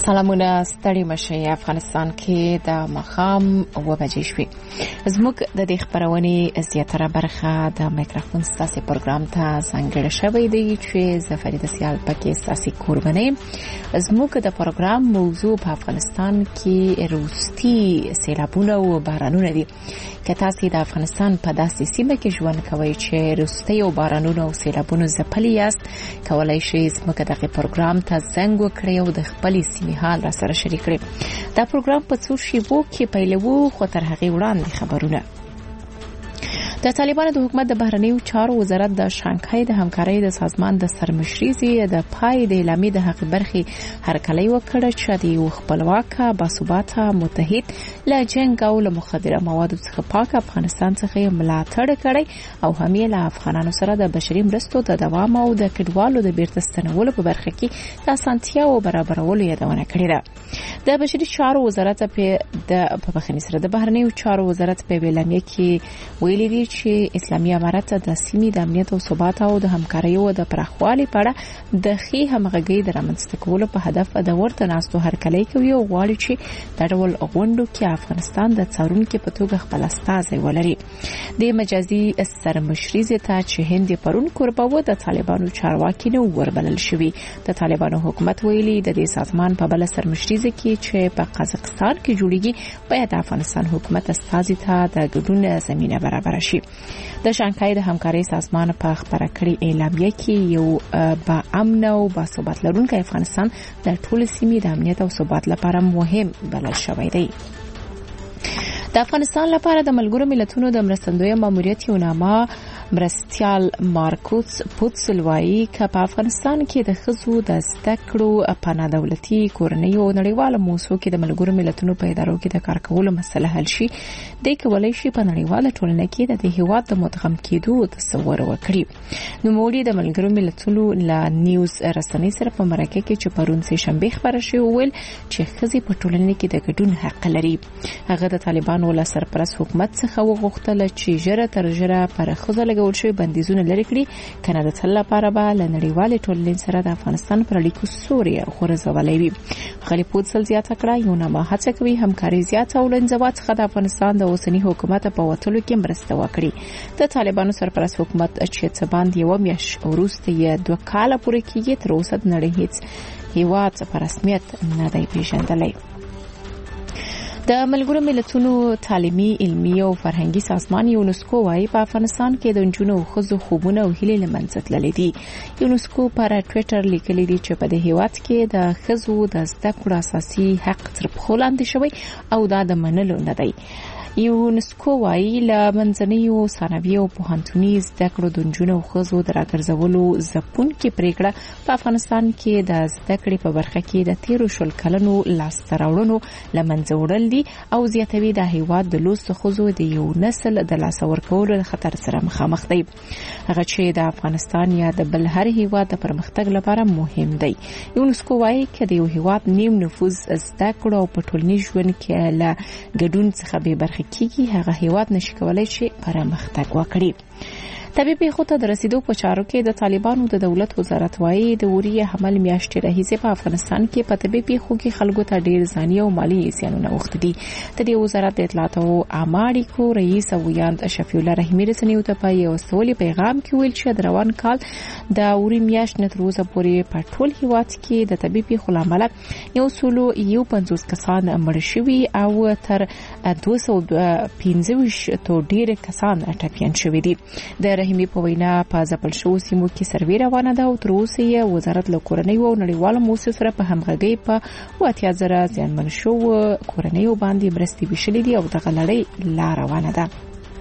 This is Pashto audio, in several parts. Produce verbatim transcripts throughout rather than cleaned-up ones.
سلامونه ستړي مشي افغانستان کې د مخام و بجې شوي زموږ د دې خبرونې زیاتره برخه د مایکروفون ستاسو پروګرام ته څنګه شوی دی چې زفری د سیال پکې ستاسو قرباني زموږ د پروګرام موضوع په افغانستان کې روستي سیلابونه او بارانونه دي که تاسو د افغانستان په داسې سیمه کې ژوند کوئ چې روستي او بارانونه او سیلابونه ځپلي یاست کولای شئ زموږ دغه پروګرام ته زنګ وکړئ او د خپل سیمې حال را سره شریک کړئ دا پروګرام په څو شیبو کې پیلوو خو تر هغې وړاندې خبرونه د طالبانو د حکومت د بهرنیو چارو وزارت د شانګهای د همکارۍ د سازمان د سرمشريزي د پای د اعلامیې د حق برخې هرکلی وکړ چې د یو خپلواک باثباته متحد له جنگ او له مخدره موادو څخه پاک افغانستان څخه ملاتړ کړي او هم یې له افغانانو سره د بشري مرستو د دوام او د کډوالو د بیرته ستنولو په برخه کې د اسانتیا او برابرولو یادونه کړې ده د بشري چارو وزارت په د په بخښنې سره د بهرنیو چارو وزارت په اعلامیه کې ویلي دي چې اسلامي امارت د سیمې د امنیت او ثبات او د همکارۍ او د پراخوالي په اړه د ښې همغږۍ د رامنځته کولو په هدف د ورته ناستو هرکلی کوي او غواړي چې د ډول غونډو کې افغانستان د څارونکو په توګه خپل استازی ولري د مجازي سرمشريزي ته چې هند پرون کوربو د طالبانو چارواکي نو وربلل شوی د طالبانو حکومت ویلي د دې سازمان په بل سرمشريزي کې چې په قزاقستان کې جوړیږي باید افغانستان حکومت استازي ته د ګډون زمينه برابر شي د شانګهای د همکارۍ سازمان په خبره کړې اعلامیه کې یو با امن او با ثبات لرونکی افغانستان د ټول سیمې د امنیت او ثبات لپاره مهم بلل شوی دی د افغانستان لپاره د ملګرو ملتونو د مرستندوی ماموریت یو نامه مرستيال مارکوس پوتسلوایی ک په افغانستان کې د خزو د زدکړو پناه دولتي کورنۍ او نړیواله موسسو کې د ملګرو ملتونو په ادارو کې د کار کولو مسله حل شي د کولای شي په نړیواله ټولنه کې د هیواد د متغم کېدو تصور وکړي نو موړي د ملګرو ملتونو لا نیوز رسنۍ سره په مرکه کې چې پرون سه شنبه خبره شوی ول چې خزي په ټولنه کې د ګډون حق لري هغه د طالبانو له سرپرست حکومت څخه وغوښتل چې جره تر جره پر خزه لګول شوی بندیزونه لري کړي کنه د تل لپاره به له نړیوالې ټولنې سره د افغانستان پر اړیکو سوري خورزولې وي خلیل پوتسل زیاته کړه یو نامه هڅه کوي همکاري زیاته او لنځوات څخه د افغانستان د اوسنی حکومت په وټولو کې مرسته وکړي د طالبانو سرپرست حکومت چې څه باندې یو میاش وروسته یې دوه کاله پورې کېږي تر اوسه د نړۍ هیڅ هیواد په رسمیت نه دی پیژندلی د ملګرو ملتونو تعلیمي علمي او فرهنګي سازمان یونسکو وايي په افغانستان کې د جنونو خزو خوبونه او هیلې لمنځه تللې دي یونسکو پر ټوئیټر لیکلي دي چې په دې هیواد کې د خزو د زده کړو اساسي حق تر پخو لاندې شوی او دا د منلو نه دی یونسکو وايي ل منځنیو ثانوي او پوهنتوني زده کړو د جنونو خزو د راګرځولو ځپون کې پریکړه په افغانستان کې د زده کړې په برخه کې د تیرو شل کلونو لاستراوړنو لمنځه وړل دي او زیاتوي د هیواد د لوست خزو د یو نسل د لاس ورکولو خطر سره مخامخ دي هغه چې د افغانستان یا د بل هر هیواد د پرمختګ لپاره مهم دی یونسکو وايي چې د یو هیواد نیم نفوذ زده کړو او په ټولنیز ژوند کې له ګډون څخه به برخه کیږي هغه هیواد نشي کولای چې پرمختګ وکړي طبي پیښو ته د رسیدو په چارو کې د طالبانو د دولت وزارت وايي د وری حمل میاشتې راهیسې په افغانستان کې په طبي پیښو کې خلکو ته ډیر ځاني او مالی زیانونه وخت دي د دې وزارت د اطلاعات او عامه کو رئیس او یاند شفیع الله رحیمی رسنیو ته په یو سولې پیغام کې ویل چې د روان کال د وری میاشت نه تر اوسه پورې په ټول هیواد کې د طبي پیښو لامل یو سلو یو پنځوس کسان مړ شوي او تر دوه سوه پنځه تو ډیر کسان ټپيان شوي دي د رحیمی په وینا په ځپل شو سیمو کې سروې روانه ده او تر اوسه یې وزارت له کورنۍ او نړیوالو موسسو سره په همغږۍ په واتیا زره ځانمن شو کورنۍ باندې مرستې وشلې دي او د غلړې لار روانه ده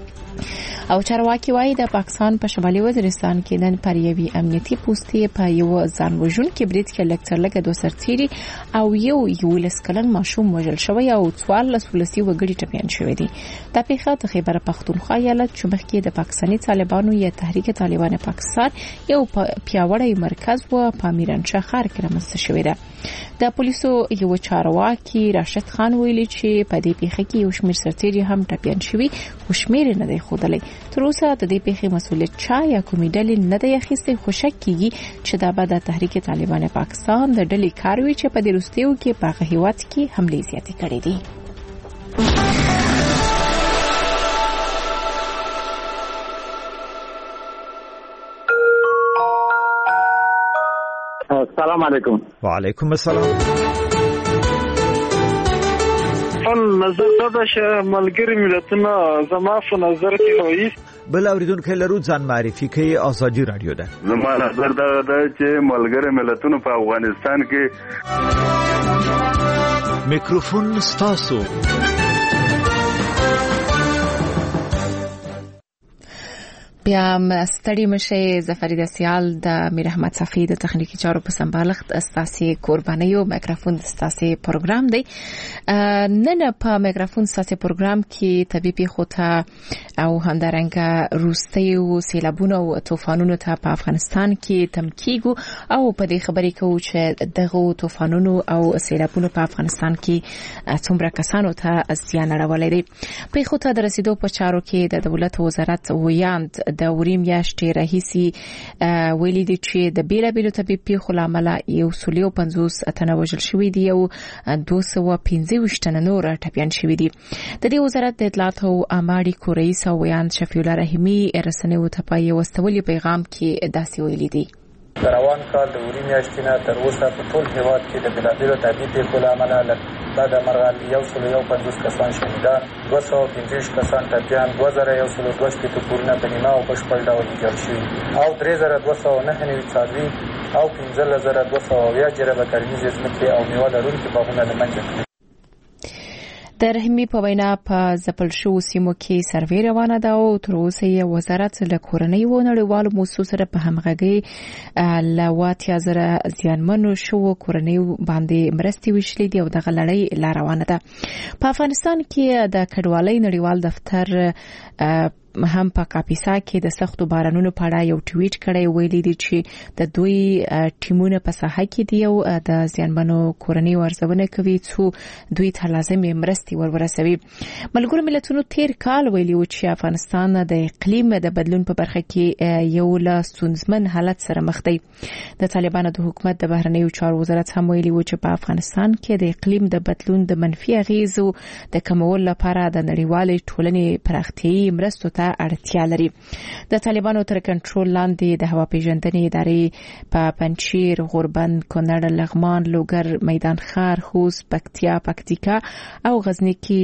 او چارواکي وايي د پاکستان په شمالي وزیرستان کې نن پر یوې امنیتي پوسټې په یو ځان وژونکي برید کې لکټر لګه دوه سرتيري او یو یو لسکلن ماشوم وژل شوی او څوارلس ولسي وګړي ټپيان شوی دي د پیښه د خیبر پختونخوا ایالت چې مخکې د پاکستاني طالبانو یا تحریک طالبان پاکستان یو پیاوړی مرکز و په میرانشاه ښار کې رامنځته شوی دی د پولیسو یو چارواکي راشد خان ویلي چې په دې پیښه کې یو شمېر سرتيري هم ټپيان شوی خو شمېر نه دی ښودلی تر اوسه د دې پیښې مسؤلیت چا یا کومې ډلې نه دی اخیستی، خو شک کیږي چې دا به د تحریک طالبان پاکستان د ډلې کار وي چې په دې وروستیو کې په هغه هیواد کې حملې زیاتې کړې دي. السلام علیکم. وعلیکم السلام. خپل نظر دا چې ملګری ملتونه زما په نظر کې وایي بل اوریدونکو لرو ځان معرفي کوي. آزادي رادیو ده. زما نظر دا ده چې ملګری ملتونه په افغانستان کې میکروفون ستاسو. بیا ستړي مشه زفرید سیال د میر احمد صفی د تخنیکی چارو په سمبالښت استاسي قربانیو میکروفون استاسي پروګرام دی. نن په میکروفون استاسي پروګرام کې طبيبي خوته او همدارنګه روسیو سیلابونو او طوفانونو ته په افغانستان کې تمکیګو او په دې خبرې کوو چې دغه طوفانونو او سیلابونو په افغانستان کې څومره کسانو ته زیان اړولی دی. په خوته د رسیدو په چارو کې د دولت وزارت ویاند د وریم یاشتې راهیسي ویلي دي چې د بیلابیلو طبي پیښو له امله یو سل او پنځوس تنه وژل شوي دي او دوه سوه پنځه ویشت تنه نور ټپیان شوي دي. د دې وزارت د اطلاعات او عامه اړیکو رئیس او ویاند شفیع الله رحیمي رسنیو ته په یو استولي پیغام کې داسې ویلي دي: روان کال د وریم یاشتې نه تر اوسه په ټول هیواد کې د بیلابیلو طبي پیښو له امله دا د مرغان یو سل یو پنځوس کسان شهیدان، دوه سوه پنځه ویشت کسان ټپیان، دوه زره یو سل دوه شپېته کورونه په نیمه او بشپړ ډول ویجاړ شوي او درې زره دوه سوه نهه نوي څاروي او پنځلس زره دوه سوه اویا جربه کرنیزې ځمکې او میوه لرونکي باغونه له منځه تللي. د رحیمي په وینا په ځپل شوو سیمو کې سروې روانه ده او تر اوسه یې وزارت له کورنۍ و نړیوالو موسسو سره په همغږۍ له اتیا زره زیانمنو شوو کورنیو باندې مرستې ویشلې دي او دغه لړۍ لا روانه ده. په افغانستان کې د کډوالۍ نړیوال دفتر هم په کاپیسا کې د سختو بارانونو په اړه یو ټویټ کړی، ویلي دي چې د دوی ټیمونه په ساحه کې دي او د زیانمنو کورنیو ارزونه کوي څو دوی ته لازمي مرستې ورورسوي. ملګرو ملتونو تیر کال ویلي و چې افغانستان د اقلیم د بدلون په برخه کې یو له ستونزمن حالت سره مخ دی. د طالبانو د حکومت د بهرنیو چارو وزارت هم ویلي و چې په افغانستان کې د اقلیم د بدلون د منفي اغیزو د کمولو لپاره د نړیوالې ټولنې پراختیایي مرستو اړتیا لري. د طالبانو تر کنټرول لاندې د هوا پیژندنې ادارې په پنجشیر، غوربند، کونړ، لغمان، لوګر، میدان ښار، خوست، پکتیا، پکتیکا او غزنی کې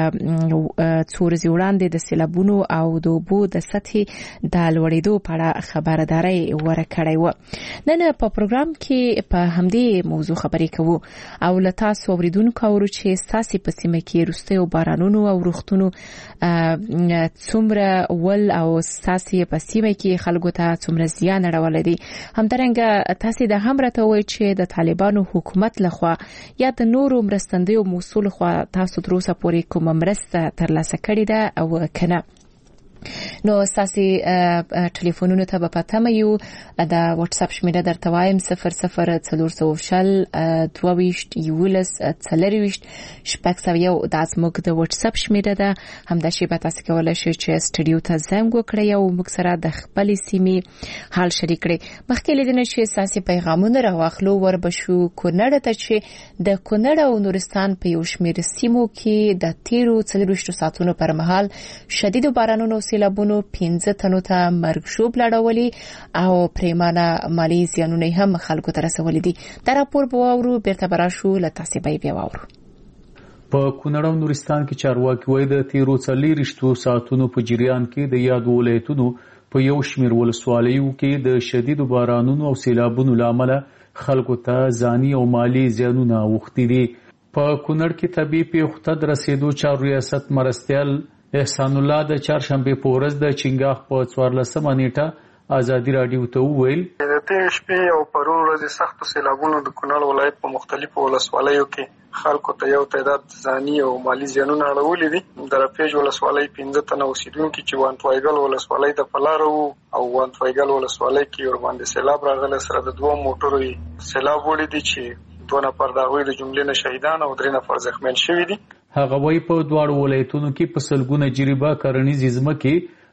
څو ورځې وړاندې د سیلابونو او د اوبو د سطحې د لوړېدو په اړه خبرداری ورکړې و. نن په پروګرام کې په همدې موضوع خبرې کوو او له تاسو اوریدونکو اورو چې ستاسو په سیمه کې وروستیو بارانونو او روغتونو څومره ول او ستاسو په سیمه کې خلکو ته څومره زیان اړولی دی. همدارنګه تاسو د هم راته وایي چې د طالبانو حکومت لخوا یا د نورو مرستندویو موسسو لخوا تاسو تر اوسه پورې کومه مرسته ترلاسه کړې ده او کنه. نو اساسي ټلیفونونو ته په پاتمه یو د واتس اپ شمیره درته وایم صفر صفر څلور سوه شل دوه ویشت یولس څلرویشت شپږ سوه یو د زموږ د واتس اپ شمیره ده. همداشي به تاسو کولای شئ چې سټډیو ته زنګ وکړئ او موږ سره د خپلې سیمې حال شریک کړئ. مخکې لیدنه چې اساسي پیغامونه راوخلو ور بشو کونړ ته چې د کونړ او نورستان په یو شمېر سیمو کې د تیرو څلرویشت ساعتونو پر مهال شدید بارانونو سیلابونو پنځه تنو ته مرګ شوب لړولي او پریمانه مالی زیانونه هم خلکو ته رسولي دي. دا راپور به واورو بیرته براشو له تاسو به بیا واورو. په کونړ او نورستان کې چارواکي وایي د تیرو څلوېښتو ساعتونو په جریان کې د یاد ولایتونو په یو شمېر ولسوالیو کې د شدیدو بارانونو او سیلابونو له امله خلکو ته ځاني او مالی زیانونه اوښتي دي. په کونړ کې طبي پیښو ته د رسېدو چارو ریاست مرستیال احسان الله د چهارشنبې په ورځ د چنګاښ په څوارلسمه نیټه آزادي راډیو ته وویل د تېرې شپې او پرون ورځې سختو سیلابونو د کونړ ولایت په مختلفو ولسوالیو کې خلکو ته یو تعداد ځاني او مالی زیانونه اړولي دي. د رپېج ولسوالۍ پنځه تنه اوسېدونکي چې وانټوایګل ولسوالۍ د په لاره وو او وانټوایګل ولسوالۍ کې ورباندې سیلاب راغلی سره د دوو موټرو سیلاب وړي دي چې دوه نفر د هغوی د جملې نه شهیدان او درې نفر زخمیان شوي دي. هغه وایي په دواړو ولایتونو کې په سلګونه جریبه کرنیزې ځمکې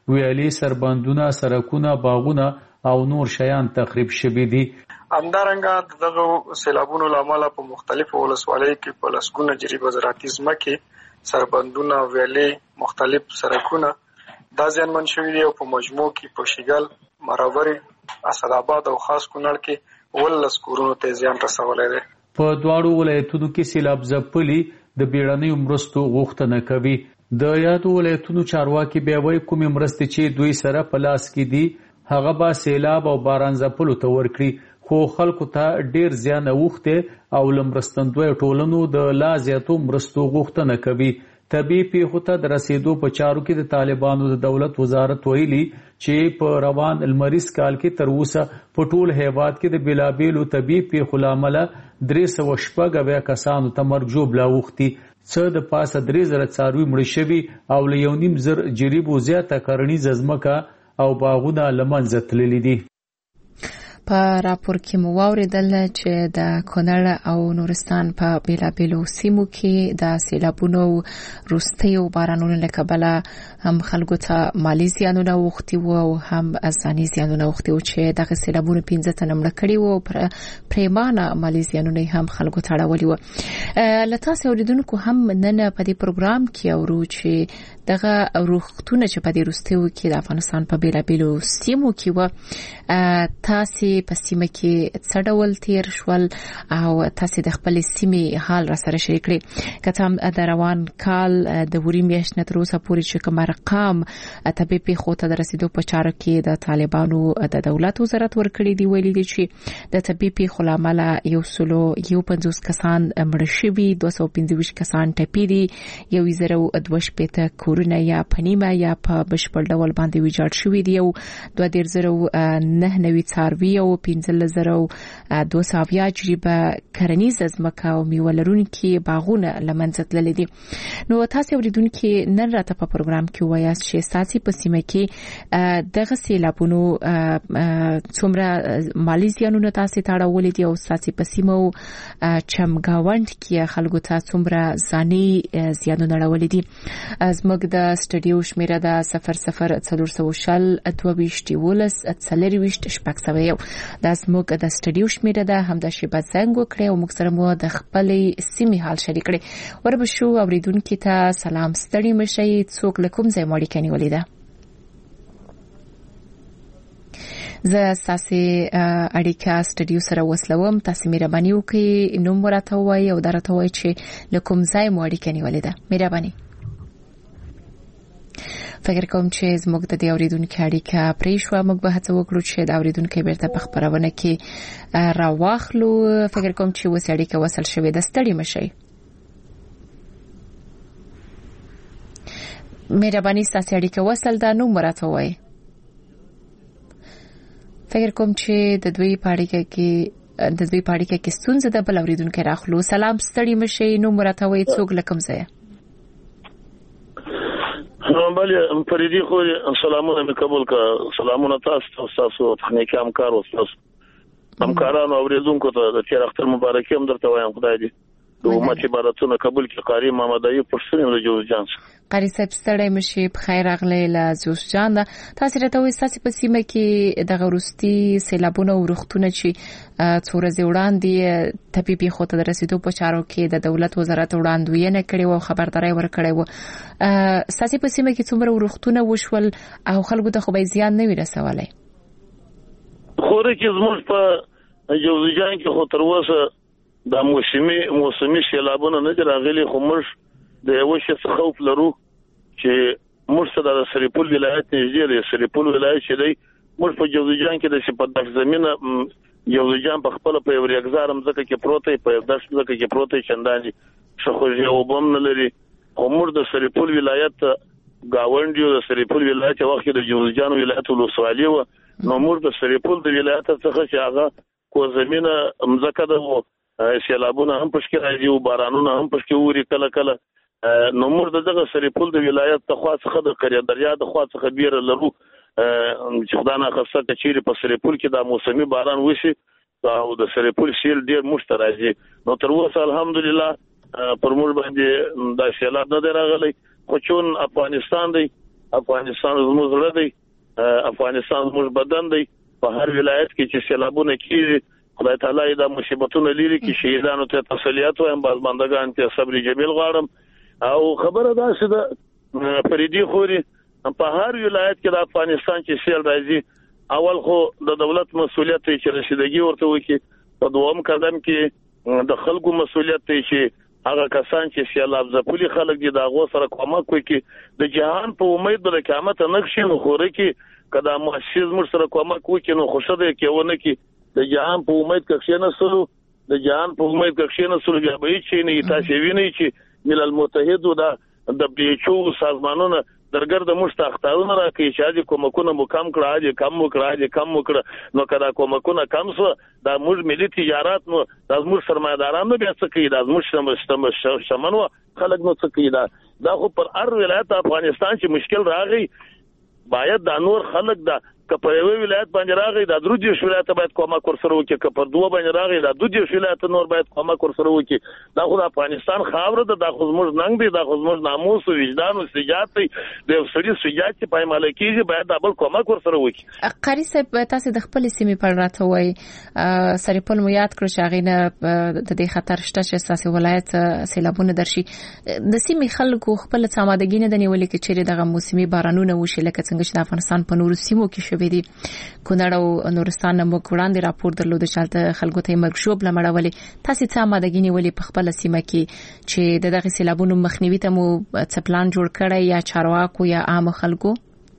ویالې، سربندونه، سرکونه، باغونه او نور شیان تخریب شوي دي. همدارنګه دغه سیلابونو له امله په مختلفو ولسوالیو کې په لسګونه جریبه زراعتي ځمکې، سربندونه، ویالې، مختلف سرکونه دا زیانمن شوي دي او په مجموع کې په شیګل، مراورې، اسداباد او خاص کونړ کې ولس کورونو ته زیان رسولی دی. په دواړو ولایتونو کې سیلاب ځپلي د بیړنیو مرستو غوښتنه کوي. د یادو ولایتونو چارواکي بیا وایي کومې مرستې چې دوی سره په لاس کې دي هغه به سیلاب او باران ځپلو ته ورکړي، خو خلکو ته ډیر زیان اوښتی او له مرستندویو ټولنو د لا زیاتو مرستو غوښتنه کوي. طبیعي پیښو ته د رسیدو په چارو کې د طالبانو د دولت وزارت ویلي چې په روان لمریز کال کې تر اوسه په ټول هیواد کې د بیلابیلو طبیعي پیښو له امله درې سوه شپږ اویا کسانو ته مرګ ژوبله اوښتي، څه د پاسه درې زره څاروي مړه شوي او له یو نیم زر جریبو زیاته کرنیزه ځمکه او باغونه له منځه تللي دي. په راپور کې مو واوریدل چې د کونړ او نورستان په بیلابیلو سیمو کې د سیلابونو وروستیو بارانونو له کبله هم خلکو ته مالي زیانونه اوښتي وو او هم ځاني زیانونه اوښتي وو چې دغه سیلابونو پنځه تنه مړه کړي وو او پرېمانه مالي زیانونه هم خلکو ته اړولي وو. له تاسو اوریدونکو هم نن په دې پروګرام کې اورو چې دغه روغتونه چې په دې وروستیو کې د افغانستان په بیلابیلو سیمو کې وو، تاسو په سیمه کې څه ډول تیر شول او تاسو د خپل سیمې حال را سره شریک کړئ. که د روان کال د وری میاشتې نه تر اوسه پورې چې کوم ارقام طبیعي پیښو ته د رسیدو په چارو کې د طالبانو د دولت وزارت ورکړي دي، ویلي دي چې د طبیعي پیښو له امله یو سلو یو پنځوس کسان مړه شوي، دوه سوه پنځه ویشت کسان ټپي دي، یو زره دوه شپېته کورونه یا په نیمه یا په بشپړ ډول باندې ویجاړ شوي دي او دوه دېرش زره نهه نوي څاروي او پنځلس زره دوه سوه اویا جریبه کرنیزه ځمکه او میوه لرونکي باغونه له منځه تللي دي. نو تاسو اوریدونکي نن راته په پروګرام کې وایاست چې ستاسو په سیمه کې دغه سیلابونو څومره مالي زیانونه تاسو ته اړولي دي او ستاسو په سیمه چمګاونډ کې خلکو ته څومره ځاني زیانونه اړولي دي. زموږ د سټډیو شمیره د صفر صفر څلور سوه شل دوه ویشت یولس څلور ویشت شپږ سوه یو دا زموږ د سټډیو شمیره ده. همدا شیبه زنګ وکړئ او موږ سره مو د خپلې سیمې حال شریک کړئ. وربشو اوریدونکو ته سلام، ستړي مشئ، څوک له کوم ځای مو اړیکه نیولې ده؟ زه ستاسو اړیکه سټډیو سره وصلوم، تاسو مهرباني وکړئ نوم راته ووایئ او دا راته ووایئ چې له کوم ځای مو اړیکه نیولې ده. مهرباني. فکر کوم چې زموږ د دې اوریدونکو اړیکه پرې شوه. موږ به هڅه وکړو چې د اوریدونکو بیرته په خپرونه کې راواخلو. فکر کوم چې اوس اړیکه وصل شوې ده. ستړي مشئ. مهرباني ستاسو اړیکه وصل ده، نوم راته ووایئ. فکر کوم چې د دوی په اړیکه کې د دوی په اړیکه کې ستونزه ده. بل اوریدونکو راخلو. سلام، ستړي مشئ، نوم راته ووایئ، څوک له کوم ځای؟ بله فریدي خو سلامونه مې قبول کړه. سلامونه تاسو تاسو تخنیکي همکار او تاسو همکارانو اوریدونکو ته د تیر اختر مبارکي هم درته وایم. خدای دې د امت عبادتونه قبول کړي. قاری محمد ایوب پرسنیم له جوزجان. قاری صاحب ستړی مشي، په خیر راغلی له جوزجان. تاسو راته وایئ تاسو په سیمه کې د غروستي سیلابونو او روغتونه چې څو ورځې وړاندې طبیعي پیښو ته د رسیدو په چارو کې د دولت وزارت وړاندوینه کړې وه او خبرداری ورکړی و. ستاسو په سیمه کې څومره روغتونه وشول او خلکو ته خو به زیان نه وي رسولی؟ خوره کې زموږ په جوزجان کې خو تر اوسه دا موسمي موسمي سیلابونه نه دي راغلي، خو موږ د یو شي څخه خوف لرو چې موږ سره د سرپل ولایت نږدې دی. سرپل ولایت چې دی موږ په جوزجان کې د شپږ زمينه جوزجان په خپل په یو ریګزار مزکه کې پروت دی، په داش مزکه کې پروت دی، چنداني شخوځي او بم نه لري. خو موږ د سرپل ولایت گاونډیو د سرپل ولایت وخت د جوزجان ولایت ولسوالۍ و نو موږ د سرپل د ولایت څخه چې هغه کو زمينه مزکه د سیلابونه هم پښکې راځي او بارانونه هم پښکې ووري کله کله. نو موږ دغه سرپل د ولایت ته خوا څخه د قريه دریا د خوا څخه بیره لرو چې خدانه خاصه کچيري په سرپل کې د موسمي باران وشي او د سرپل سیل ډیر مشترکي. نو تر اوسه الحمدلله پر موږ باندې د سیلاب نه راغلی، خو چون افغانستان دی افغانستان زموږ زړه دی، افغانستان زموږ بدن دی. په هر ولایت کې چې سیلابونه کیږي خدای تعالی دا مصیبتونه لري کې شهیدانو ته تسلیت وایم، بازماندگان ته صبر جمیل غواړم. او خبره دا چې د فریدي خوري په هر ولایت کې د افغانستان چې سیل راځي اول خو د دولت مسولیت دی چې رسیدګي ورته وکړي، په دوم قدم کې د خلکو مسولیت دی چې هغه کسان چې سیلاب ځپلي خلک دي دا غو سره کومک وکړي. د جهان په امید به د قیامت نه شي نو خوره کې کدا مؤسس مر سره کومک وکړي نو خوشاله کې ونه کې د جهان په امید کې نه سلو د جهان په امید کې نه سلو بیا به چې نه تاسو وینئ چې ملل متحد او د دبليو ایچ او سازمانونه درګرد مستختارونه راکړي چې اځي کومکونه مو کم کړه، اځي کم وکړه، اځي کم وکړه، نو کدا کومکونه کم سو د موږ ملي تجارت نو د موږ سرمایدارانو بیا څه کوي، د موږ شمنو خلک نو څه کوي. دا دا خو پر هر ولایت افغانستان چې مشکل راغی باید د نور خلک دا کپر یو ولایت باندې راغی د درو دي ولایت باید کومک ورسره وکړي، کپر دوه باندې راغی د دوه دي ولایت نور باید کومک ورسره وکړي. دا خو د افغانستان خاور ده، د خو زموږ ننګ دي، د خو زموږ ناموس او وجدان او سجات دی، د سړي سجات چې پایمال کیږي باید د بل کومک ورسره وکړي. قاری صاحب تاسو د خپل سیمې په اړه راته وایي، سریپل مو یاد کړو چې هغه نه د دې خطر شته چې اساسي ولایت سیلابونه درشي. د سیمې خلکو خپل سمادګي نه د نیولې کې چیرې دغه موسمي بارانونه وشي لکه څنګه چې د افغانستان په نورو سیمو کې شوې دي. کونړ او نورستان مو وړاندې راپور درلود چې خلکو ته مرګ لمړولې. تاسو څه مادګي نیولې په خپل سیمه کې چې د دغه سیلابونو مخنیوي ته مو څه پلان جوړ کړی یا چارواکو یا عام خلکو؟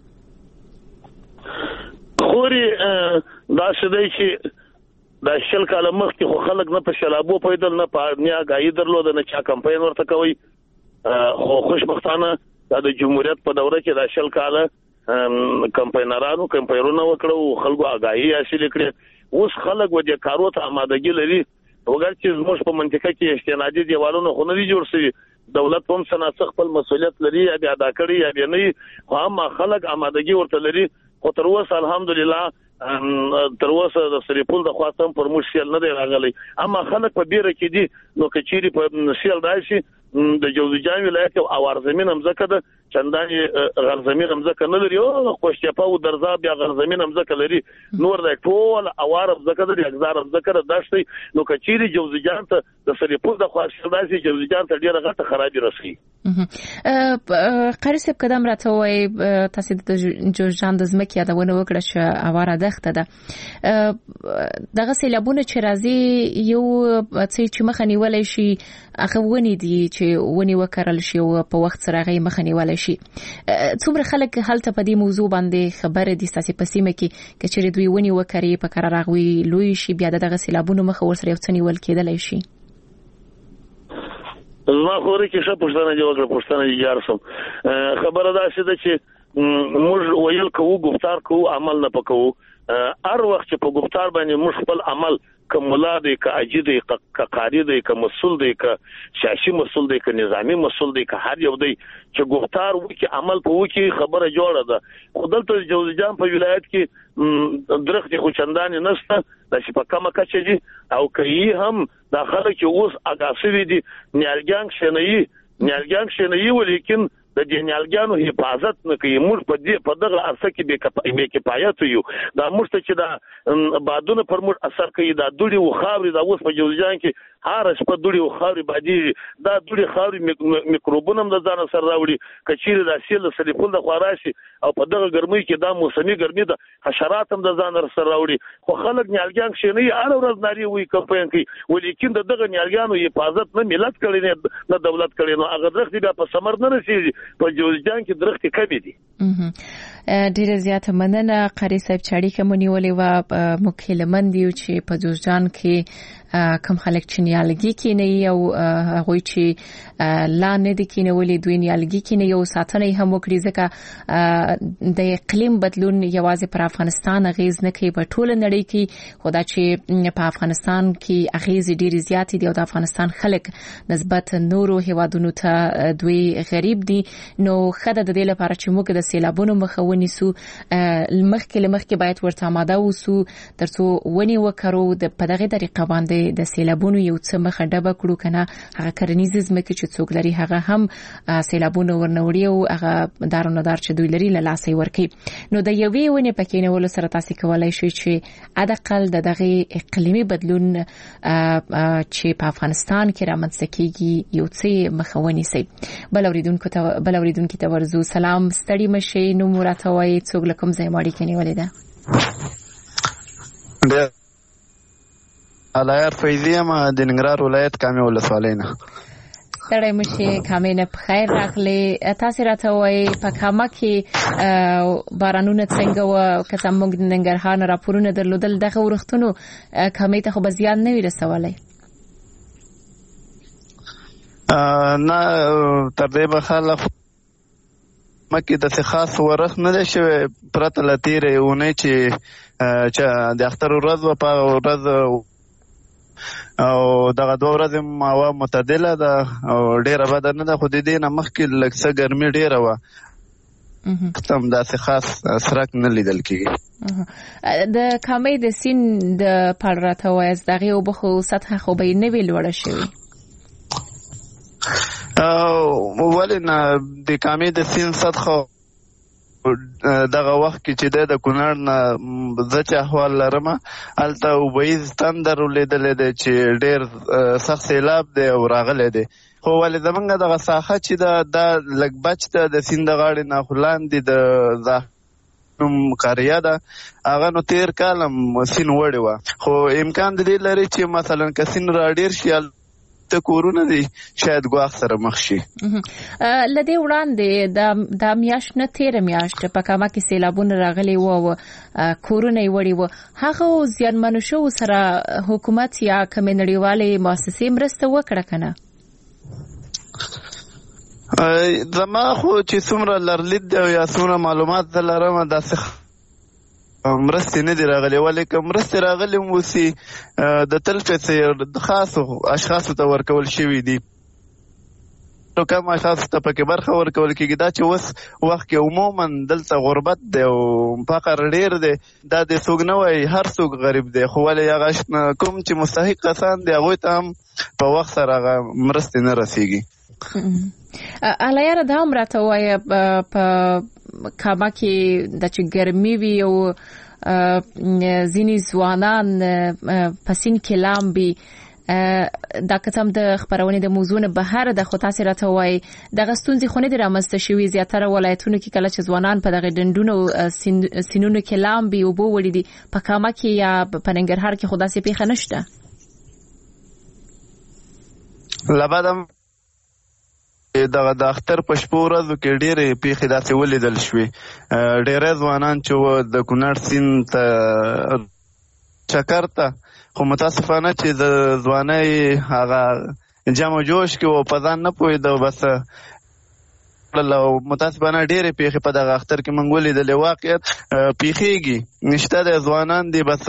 خوري دا شدای چې دا شل کاله مخکې خو خلک نه په سیلابو پیدل نه په نه غاي درلود نه چا کمپاین ورته کوي. خو خوشبختانه د جمهوریت په دوره کې دا شل کاله کمپاینرانو کمپاینرونه وکړو، خلکو آگاهي حاصل کړي. اوس خلک وجه کارو ته آمادګي لري، وګر چې زموږ په منطقه کې استنادي دیوالونه خو نه دي جوړ شوي، دولت هم سناسخ خپل مسولیت لري یا ادا کړی یا به نه، خو هم خلک آمادګي ورته لري. خو تر اوسه الحمدلله تر اوسه د سریپول د خاصم پر مشکل نه دی راغلی، اما خلک په بیره کې دي. نو کچيري په سیل راشي د جوزجان ولایت او ارزمین همزکه د چنداني غرزمین همزکه نه لري، او خوشچپا او درزا بیا غرزمین همزکه لري، نور د ټول اوار همزکه د اگزار همزکه داشتي. نو کچيري جوزجان ته د سریپول د خاص داسي جوزجان ته ډیره غټه خرابي رسي. قاری صاحب قدم راته وای تاسو د جوزجان د زمکه یادونه وکړه چې اواره دښته ده. دغه سیلابونه چې راځي یو څه چې مخنیولای شي هغه ونی دي چې ونی وکړل شي او په وخت سره هغه مخنیولای شي. څومره خلک هلته په دې موضوع باندې خبره دي ساسي په سیمه کې چې دوی ونی وکړي په قرار راغوي لوی شي بیا دغه سیلابونه مخ ور سره یو څنی ول کېدلای شي؟ زما خوري کې څه پښتنه دی وکړه پښتنه دی جارسم خبره دا شته چې موږ ویل کوو گفتار کوو عمل نه پکوو. هر وخت چې په گفتار باندې موږ خپل عمل کملا دی که اجی دی که قاری دی که مسئول دی که سیاسی مسئول دی که نظامی مسئول دی که هر یو دی چې گفتار وکي عمل په وکي خبره جوړه ده. خو دلته جوزجان په ولایت کې درخت خو چندانې نشته، د شي په کمه کچه دي او کوي هم د خلک چې اوس اګاسوي دي نیالګان شنئي نیالګان شنئي ولیکن د جنیالګانو حفاظت نه کوي. موږ په دې په دغه ارسه کې به کفایت یو دا موږ ته چې دا بادونه پر موږ اثر کوي، دا دوړي او خاوري دا اوس په جوزجان کې هر شپه دوړي او خاوري باندې دا دوړي خاوري میکروبونه هم د ځان سره راوړي. کچيري دا سیل سریپول د خوراشي او په دغه ګرمۍ کې دا موسمي ګرمي ده حشرات هم د ځان سره راوړي. خو خلک نیالګان شنی هر ورځ ناري وي کمپاین کوي، ولیکن دغه نیالګانو حفاظت نه ملت کړي نه دولت کړي، نو هغه درخت بیا په ثمر نه رسیږي. په جوزجان کې درخت کمی دي. ډیره زیاته مننه قاری صاحب چې اړیکه مو نیولې و. موږ هیلهمند یو چې په جوزجان کې کم خلک چې نیالګي کینی او هغه چې لا نه دي کینولې دوی نیالګي کینی یو ساتنه هم وکړي، ځکه د اقلیم بدلون یوازې پر افغانستان اغیز نه کوي په ټول نړۍ کې، خو دا چې په افغانستان کې اغیز ډیر زیات دي او د افغانستان خلک نسبت نورو هیوادونو ته دوی غریب دي. نو خدای د دې لپاره چې موږ د سیلابونو مخه ونیسو مخکې لمخکې باید ورته آماده اوسو ترڅو ونی وکړو د په دغه طریقه باندې چې د سیلابونو یو څه مخه ډبه کړو کنه هغه کرنیز ځمکې چې څوک لري هغه هم سیلابونو ورنوړي او هغه دارو ندار چې دوی لري له لاسه ورکي نو د یوې ونې پکې نه ول سره تاسو کولای شئ چې ادقل د دغه اقلیمي بدلون چې په افغانستان کې رامنځته کیږي یو څه مخاوني سي بل اوریدونکو ته بل اوریدونکو ته ورزو سلام ستړي مشي نو مراته وای څوک لکم ځای ماړي کني ولیدا د علایار فیضیه ما د ننګرهار ولایت کامې ولسوالۍ نه ستړي مشي کامې نه بخیر راغلي تاسو راته وای په کامه کې بارانونه څنګه و کته موږ د ننګرهار نه راپورونه درلودل دغه ورختونو کامې ته خو بزیان نه ویرسولای نه تر دې به خلک مکه د خاص ورخ نه دی شوی پرته لتیره ونه چې چې د اختر ورځ و په ورځ او دغه دوه ورځې ماوه معتدله ده او ډیره بده نه ده خو د دې نه مخکې لږ څه ګرمي ډیره وه تم داسې خاص سرک نه لیدل کېږي د کامې د سیند د پړ راته وایاست دغې اوبه خو سطحه خو به یې نه وي لوړه شوې ولې نه د کامې د سیند سطحه دغه وخت کې چې د کونړ نه زه چې احوال لرم هلته اوبهیز تندر ولیدلی دی چې ډېر سخت سیلاب دی او راغلی دی خو ولې زمونږ دغه ساحه چې ده دا لږ بچ ده د سیند د غاړې نه خو لاندې د زاهنوم قریه ده هغه نو تېر کال هم سیند وړې وه خو امکان د دې لري چې مثلا که سیند راډېر شي ته کورونه دي شاید ګواښ سره مخ شي له دې وړاندې دا میاشت نه تېره میاشت په کامه کې سیلابونه راغلي وو او کورونه یې وړي وو هغه زیانمنو شوو سره حکومت یا کومې نړیوالې مؤسسې مرسته وکړه که نه زما خو چې څومره لرلید دی او یا څومره معلومات زه لرم داسې مرستې نه دي راغلي ولې که مرستې راغلي هم اوسي د تل پیسې خاصو اشخاصو ته ورکول شوي دي نو کم اشخاصو ته پکې برخه ورکول کېږي دا چې اوس وخت کې عموما دلته غربت دی او فقر ډېر دی دا د څوک نه وایي هر څوک غریب دی خو ولې هغه کوم چې مستحق کسان دي هغوی ته هم په وخت سره هغه مرستې نه رسېږي علایاره دا هم راته وایه په کامه کې د چې ګرمي وي او ځینې ځوانان په سیند کې لامبي دا قسم د خبرونې د موضوع نه بهر د خو تاسو راته وایي دغه ستونزې خو نه دي رامنځته شوي زیاتره ولایتونو کې کله چې ځوانان په دغه ډنډونو سیندونو کې لامبي اوبه وړي دي په کامه کې یا په ننګرهار کې خو داسې پیښه نشته له بعده دغه د اختر په شپو ورځو کې ډېرې پیښې داسې ولیدل شوې ډېری ځوانان چې د کونړ سیند ته چکر ته خو متاسفانه چې د ځوانۍ هغه جمع جوش کې و په ځان نه پوهېده بس متاسفانه ډېرې پیښې په دغه اختر کې موږ ولیدلې واقعیت پیښېږي نشته د ځوانان دي بس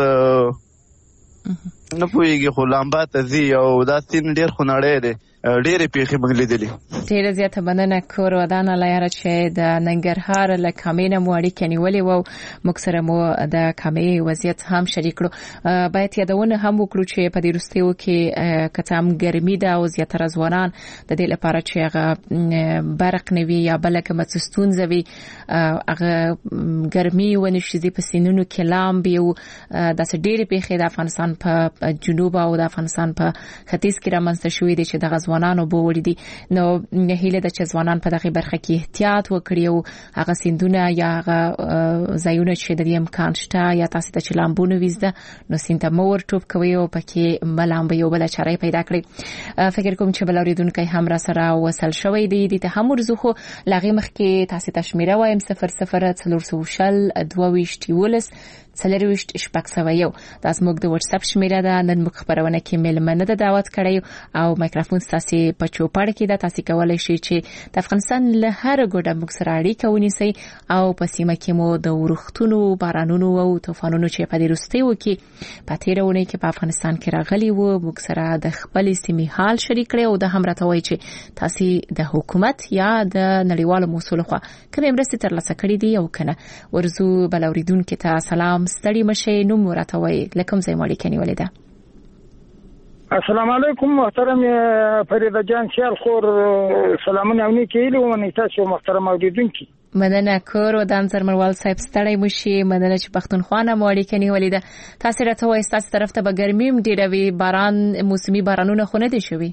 نه پوهېږي خو لامبا ته ځي او دا سیند ډېر خونړی دی ډېرې پیښې موږ لیدلې ډېره زیاته مننه کور ودان علایاره چې د ننګرهار له کامې نه مو اړیکې نیولې وو موږ سره مو د کامې وضعیت هم شریک کړو باید یادونه هم وکړو چې په دې وروستیو کې که څه هم ګرمي ده او زیاتره ځوانان د دې لپاره چې هغه برق نه وي یا بله کومه څه ستونزه وي هغه ګرمي ونه شي په سیندونو کې لامبي او داسې ډېرې پیښې د افغانستان په جنوب او د افغانستان په ختیځ کې رامنځته شوي دي چې دغه ځوانانو به وړي دي نو هیله ده چې ځوانان په دغه برخه کې احتیاط وکړي او هغه سیندونه یا هغه ځایونه چې د دې امکان شته یا تاسو ته چې لامبونه ویزده نو سیند ته مور ټوپ کوي او پکې ملامبي او بل چاره پیدا کړي فکر کوم چې بل اوریدونکو هم را سره وصل شوی دی د هم ورزو خو لغې مخ کې تاسو تشمیره وایم صفر صفر څلور شل دوه ویشت ولس څلرويشت شپږ سوه یو دا زموږ د واتس اپ شمیره ده نن موږ خبرونه کې ملمنه ده دعوت کړی او مایکروفون تاسو په چوپړ کې ده تاسو کولای شئ چې د افغانستان له هر ګوټه موږ سره اړیکه ونیسئ او په سیمه کې مو د ورښتونو بارانونو او طوفانونو چې په دې وروستیو کې په تیرونه کې په افغانستان کې راغلي وو موږ سره د خپل سیمې حال شریک کړي او د هم راته وایي چې تاسو د حکومت یا د نړیوالو مسؤلو خوا کومه مرسته ترلاسه کړې دي او کنه ورزو بل اوریدونکو ته سلام ستړي مشه نو مراتوي لکم زې مړی کني ولیدا السلام علیکم محترم فریده جان خیال خور سلامونه او نیکی ایلی ومنی تاسو محترم اوریدونکي مننه کور ودان زرمروال صاحب ستړی مشي مننه چې پښتونخوا نه مو اړیکه نیولې ده. تاسو راته وایي تاسو طرف ته به ګرمي هم ډېره وي، باران موسمي بارانونه خو نه دي شوي؟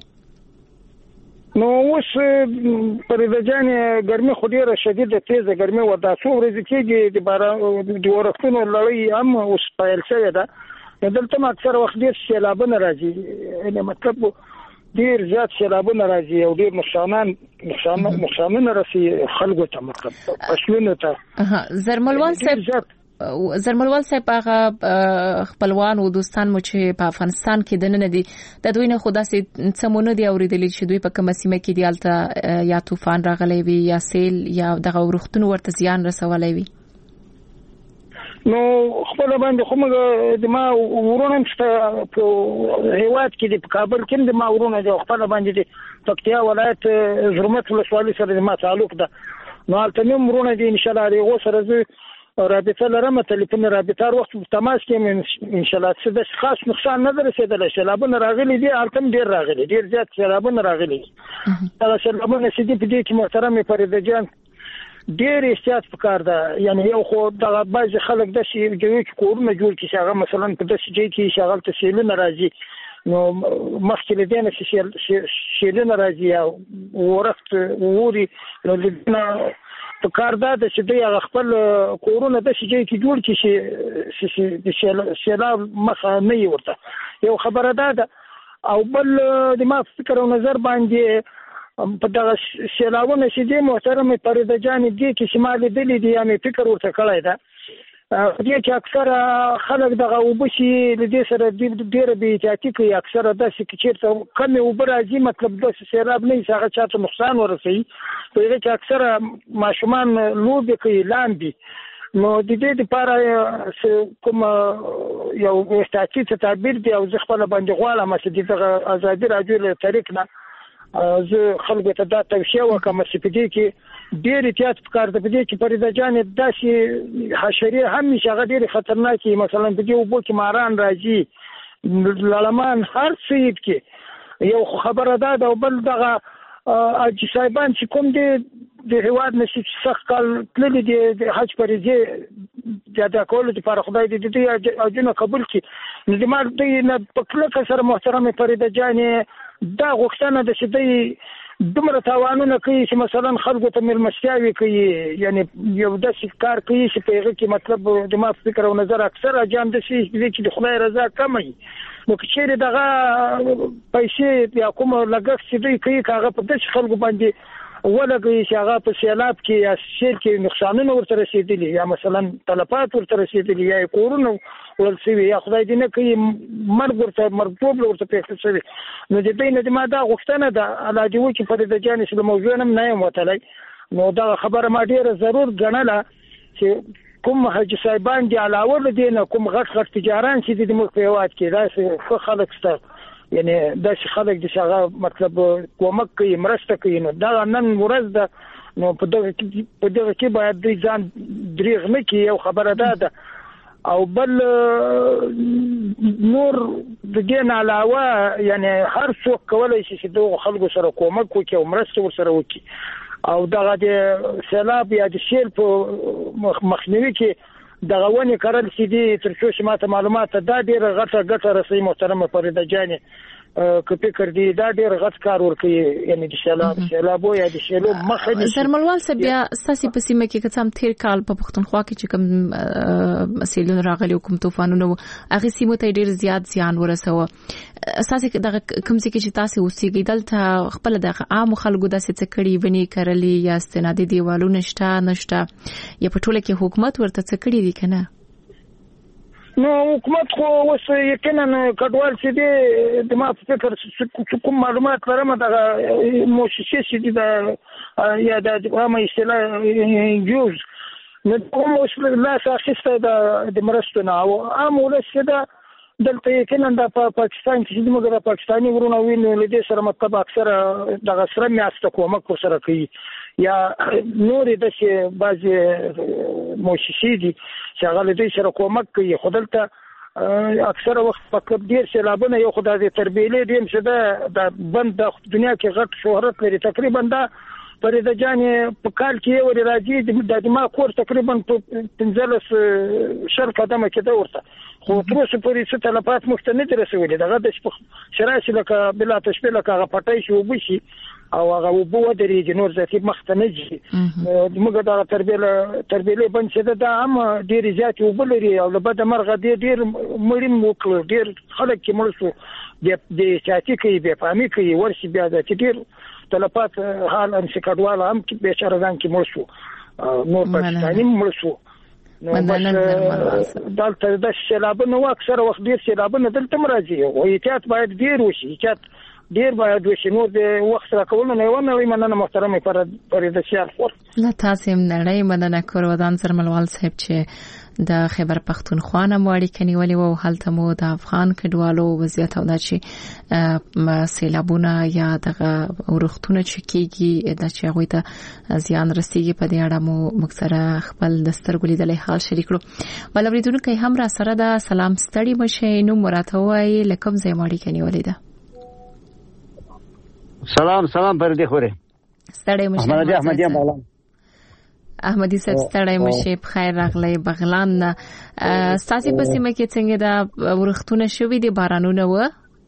نو اوس فریده جان ګرمي خو ډېره شدیده تیزه ګرمي وه، دا څو ورځې کېږي د باران د اورښتونو لړۍ هم اوس پیل شوې ده. دلته هم اکثر وخت ډېر سیلابونه راځي، یعنې مطلب ډېر زیات سیلابونه راځي او ډېر نقصانان نقصانونه رسي خلکو ته، مطلب فصلونو ته. زرملوال صاحب زرملوال صاحب هغه خپلوان او دوستان مو چې په افغانستان کې دننه دي د دوی نه خو داسې څه مو نه دي اورېدلي چې دوی په کومه سیمه کې دي هلته یا طوفان راغلی وي یا سیل یا دغه ورښتونو ورته زیان رسولی وي؟ نو خپل باندې خو موږ د ما ورونه چې په هیواد کې د کابل کې د ما ورونه د خپل باندې د پکتیا ولایت زرمت ولسوالۍ سره د ما تعلق ده. نو هلته نیم ورونه دي ان شاء الله هغو سره زه رابطه لرم، تلیفون رابطه هر وخت تماس کې ان شاء الله. څه د خاص نقصان نه رسېدلی، سیلابونه راغلي دي، هلته هم ډېر راغلي، ډېر زیات سیلابونه راغلي دي. هغه سیلابونه چې دي په دې کې محترم فریده جان ډېر احتیاط پکار ده. یعنی یو خو دغه بعضې خلک داسې ځایو کې کورونه جوړ کړي چې هغه مثلا په داسې ځای کې چې هغلته سیلونه راځي، نو مخکې له دې نه چې سیلونه راځي او ورښت ووري، نو له دې نه پکار ده چې دوی هغه خپل کورونه داسې ځای کې جوړ کړي چې د سیلاب مخه نه وي ورته. یو خبره دا ده. او بل د ما فکر او نظر باندې په دغه سیلابونه چې دي محترم فریده جان دي کې چې ما لیدلي دي یا مې فکر ورته کړی ده، په دې کې اکثره خلک دغه اوبه چې له دې سره ډېره بې احتیاطي کوي. اکثره داسې چې چېرته کمې اوبه راځي، مطلب داسې سیلاب نه وي چې هغه چاته نقصان ورسوي، په هغې کې اکثره ماشومان لوبې کوي لاندې. نو د دې دپاره کوم یو احتیاطي تدابیر دي او زه خپله باندې غواړم چې د دغه ازادي راډیو له طریق نه زه خلکو ته دا توصیه وکړم چې په دې کې ډېر احتیاط پکار ده. په دې کې فریده جان داسې حشرې هم چې هغه ډېرې خطرناکې، مثلا په دې اوبو کې ماران راځي، لړمان، هر څه کې یو خبره ده. او بل دغه حاجي صاحبان چې کوم دي د هیواد نه چې سخت کال تللي دي د حج فریضې ادا کولو دپاره خدای دې د دوی اجرونه قبول کړي. نو د ما دوی نه په کلکه سره محترم فریده جانې دا غوښتنه ده چې دوی دومره تاوانونه کوي چې مثلا خلکو ته مېلمستیاوې کوي، یعنی یو داسې کار کوي چې په هغه کې مطلب د ما فکر او نظر اکثر اجام داسې دي چې د خدای رضا کمه وي. نو که چېرې دغه پیسې یا کوم لګښت چې دوی کوي که هغه په داسې خلکو باندې ولګوي چې هغه په سیلاب کې یا سیل کې نقصانونه ورته رسېدلي یا مثلا تلفات ورته رسېدلي یا کورونه ول شوي یا خدای دې نه کوي مرګ ورته مرګتوب ورته پېښه شوي، نو د دوی نه د ما دا غوښتنه ده الله دې وکړي فریده جان چې له موضوع نه نه یم وتلی. نو دغه خبره ما ډېره ضرور ګڼله چې کوم حاجي صاحبان دي علاوه له دې نه کوم غټ غټ تجاران چې دي زموږ په هېواد کې داسې ښه خلک شته، یعنی داسې خلک دي چې هغه مطلب کومک کوي، مرسته کوي. نو دا نن ورځ ده، نو په دغه په دغه کې باید دوی ځان دریغ نه کړي. یو خبره دا ده. او بل نور د دې نه علاوه یعنی هر څوک کولی شي چې دغو خلکو سره کومک وکړي او مرسته ورسره وکړي. او دغه د سیلاب یا د سیل په مخنیوي کې دغه ونې کرل چې دي تر څو چې ماته معلومات دا ډېره غټه ګټه رسوي محترمه فریده جانې، که فکر دی دا ډېر غټ کار ورکوي، یعنی د سیلاب سیلابو یا د سیلو مخه نیسي. زرملوال صاحب بیا ستاسې په سیمه کې که څه هم تېر کال په پښتونخوا کې چې کوم سیلونه راغلي او کوم طوفانونه وو هغې سیمو ته یې ډېر زیات زیان ورسوه. ستاسې دغه کوم ځای کې چې تاسې اوسېږئ دلته خپله د عامو خلکو داسې څه کړي ونې کرلي یا استنادي دیوالونه شته نشته یا په ټوله کې حکومت ورته څه کړي دي که نه؟ نو حکومت خو اوس یقینا کډوال چې دی د ما په فکر چې کوم معلومات لرم دغه مؤسسې چې دي د یا د عامه اصطلاح انجوز نو کوم اوس لاس اخیسته د مرستو نه او عام ولس چې ده دلته یقینا د پاکستان کې چې موږ د پاکستاني ورونه وینو له دې سره مطلب اکثره دغه سره میاشته کومک ورسره کوي یا نورې داسې بعضې مؤسسې دي چې هغه له دوی سره کومک کوي. خو دلته اکثره وخت په ډیر سیلابونه یو خدای دې تربیلې دیم چې دا بند د دنیا کې غټ شهرت لري تقریبا دا فرید جان په کال کې ور راځي د دماغ کور تقریبا پنځلس شل قدمه کې دا ورته خو تر اوسه پورې څه تلفات مخته نه رسولي دغه د شراسي لکه بلا تشبيه لکه هغه پټای شي وبشي او هغه وبو درې نور ذاتي مخته نه جي موږ دا تربیله تربیله بن چې دا هم ډیر زیات وبلري او له بده مرغه ډیر مړین موکل ډیر خلک کې مرسو د سیاسي کې به فهمي کې ورشي بیا د ډیر تلفات حال ان سکډواله هم کې به شرزان کې مرسو نور پاکستاني مرسو نو دلته د سیلابونو اکثر وخت ډیر سیلابونه دلته مرাজি او احتیاط باید ډیر وشي احتیاط ډیر باید وشي نو د وخت راکولو نه ونه وي مننه محترم فرید سیال خور لا تاسو نړۍ مننه کور ودان سرملوال صاحب چې د خیبر پختونخوا نه مواړي کنيولي وو هلته مو د افغان کډوالو وضعیت او د چې سیلابونه یا د ورختونه چې کیږي د چې هغه ته زیان رسیږي په دې اړه مو مکسره خپل دسترګو لیدلې حال شریک کړو ولوریدونکو هم را سره د سلام ستړي مشه نو مراته وای لکم زې مواړي کنيولي ده سلام سلام پر دې خوره ستړي مشه احمدي احمدي مولا احمدي صاحب ستړي مشه په خیر راغلی بغلان ستاسو په سیمه کې څنګه دا ورختونه شوې دي بارانونه و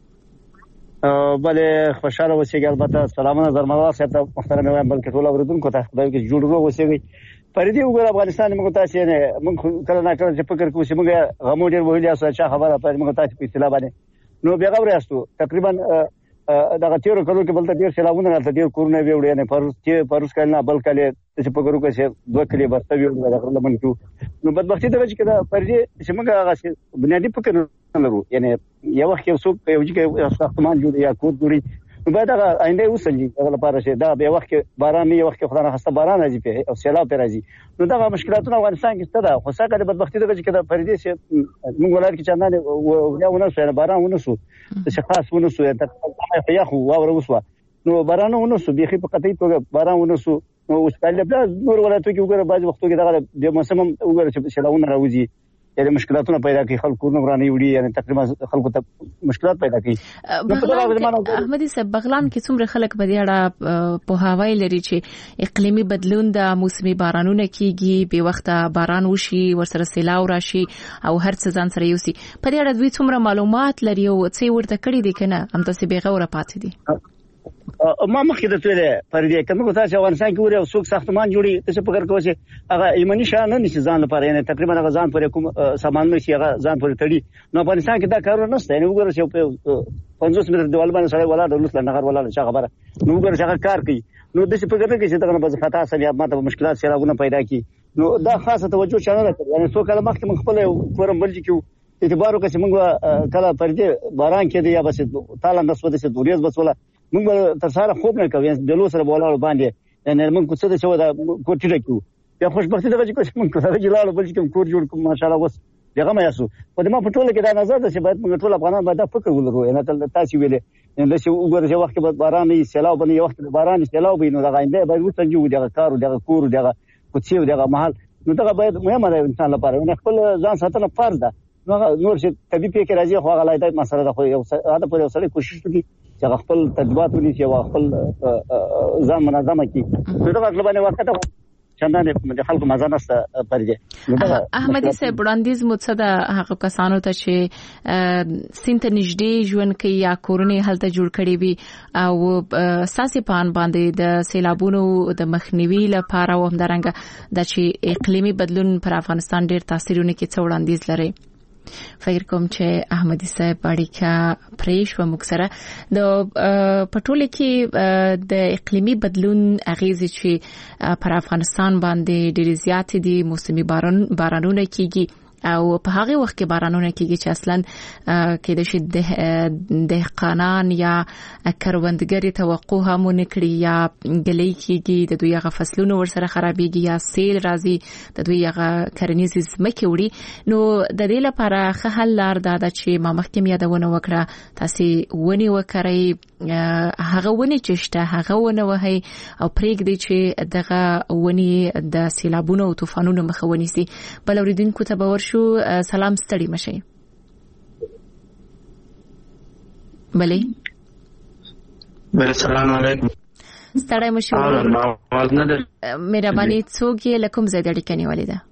بلې خوشاله اوسئ البته سلامونه زرملا صاحب ته محترم وایم بلکې ټول اوریدونکو ته خدای کې جوړ اوسئ پر دې وګور افغانستان موږ تاسو نه موږ کله نه کله چې فکر کوو چې موږ غمو ډیر ویلیا څه خبره پر موږ تاسو په اصطلاح باندې نو بیا غوړاستو تقریبا دا تیرو کلو کې بلته ډیر سیلابونه راځي ډیر کورونه ویوړي نه پروس چې پروس کله بل کله چې په ګورو کې دوه کلی برته ویوړي دا خپل منکو نو بدبختی د وجه کې دا پرځي چې موږ هغه بنیادی فکر نه لرو یعنی یو وخت یو څوک یو چې ساختمان جوړ یا کور جوړي نو باید هغه آینده وسنجي هغه لپاره چې دا به وخت باران یو وخت خدای نه خسته باران راځي په او سیلاب راځي نو دا مشکلاتونه افغانستان کې ستده خو څنګه د بدبختی د وجه کې دا پرځي چې موږ ولر کې چاندې یو نه سره باران ونسو چې خاص ونسو ته یا خو واور وسو نو باران ونسو بيخي په قطعي توګه باران ونسو نو اوس کله بیا نور ولایتو کې وګوره بعض وختو کې دا د موسم وګوره چې سیلابونه راوځي یعنی مشکلاتونه پیدا کوي خلکو نو ورانه وړي یعنی تقریبا خلکو ته مشکلات پیدا کوي احمدي صاحب بغلان کې څومره خلک په دې اړه په هواي لري چې اقلیمي بدلون د موسمي بارانونو کېږي به وخت باران وشي ورسره سیلاب راشي او هر څه ځان سره یوسي په دې اړه دوی څومره معلومات لري او څه ورته کړی دي کنه هم تاسو به غوړه پاتې دي ما مخکې د توله پر دې کومه تاسو افغانستان کې وره او څوک ساختمان جوړي تاسو فکر کوئ چې هغه ایمانی شان نه نشي ځان لپاره یعنی تقریبا هغه ځان پر کوم سامان نشي هغه ځان پر تړي نو افغانستان کې دا کار نه ستنه وګورئ چې په پنځوس متر دیوال باندې سره ولاړ دولس لنغر ولاړ څه خبره نو وګورئ چې هغه کار کوي نو د څه فکر نه کوي چې دا به خطا سره ماته مشکلات سره پیدا کی نو دا خاصه توجه چانه نه کوي یعنی څو کله مخکې من خپل کورم بل چې اعتبار وکړي چې موږ کله پر دې باران کې دی یا بس تعالی نسو د څه دوریز بس ولا موږ تر سره خوب نه کوي د لو سره بولاړو باندې یعنی موږ څه د څه دا کوټی ډکو یا خوشبختی د وجه کوم موږ سره جلال بل چې کور جوړ کوم ماشاءالله وس دغه مې اسو په دې ما په ټوله کې دا نظر ده چې باید موږ ټول افغانان باید فکر ولرو یعنی تاسو ویلې نو چې وګورئ چې وخت کې باران نه سیلاب باندې وخت باران سیلاب وي نو دا غینده باید وسنجو دغه کار دغه کور دغه کوڅې دغه محل نو دا باید مهمه ده انسان لپاره نه خپل ځان ساتنه فرض ده نور چې طبيعي کې راځي خو هغه لایدای مسله ده خو یو اته پر یو سړی کوشش کوي چې خپل تدبیرات ونیسي او خپل ځان منظمه کړي نو دا خپل باندې وخت چندانه خلکو مزه نشته پرځه احمدي صاحب وړاندیز متصدا هغه کسانو ته چې سینت نږدې ژوند کوي یا کورونه هلته جوړ کړي وي او ساسي پان باندې د سیلابونو د مخنیوي لپاره و هم درنګ د چې اقلیمي بدلون پر افغانستان ډیر تاثیرونه کوي څو وړاندیز لري فکر کوم چې احمدي صاحب اړیکه پریش و مکسره د پټول کې د اقلیمي بدلون اغیزې چې پر افغانستان باندې ډېر زیات دي موسمي باران بارانونه کیږي او په هغه وخت کې بارانونه کیږي چې اصلا کې د شد دهقانان یا کروندګری توقع هم نکړي یا ګلې کیږي د دوی هغه فصلونه ورسره خرابېږي یا سیل راځي د دوی هغه کرنیز ځمکې وړي نو د دې لپاره ښه حل لار دا ده چې ما مخکې یادونه وکړه تاسو ونی وکړئ هغه ونی چې شته هغه ونه وهي او پرېږدي چې دغه ونی د سیلابونو او طوفانونو مخه ونیسي بل اوریدونکو ته باور شو سلام ستړي مشي بله بله سلام علیکم. ستړی مو شو مهرباني څوک یې له کوم ځای د اړیکه نیولې ده؟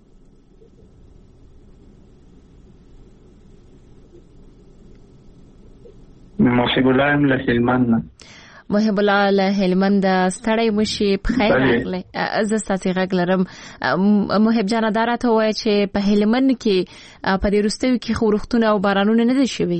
محب الله یم له هلمند نه. محب الله له هلمند. ستړی مو شي، بخیر راغلی. زه ستاسې غږ لرم. محب جانه دا راته ووایه چې په هلمند کې په دې وروستیو کې خو روغتون او بارانونه نه دي شوي؟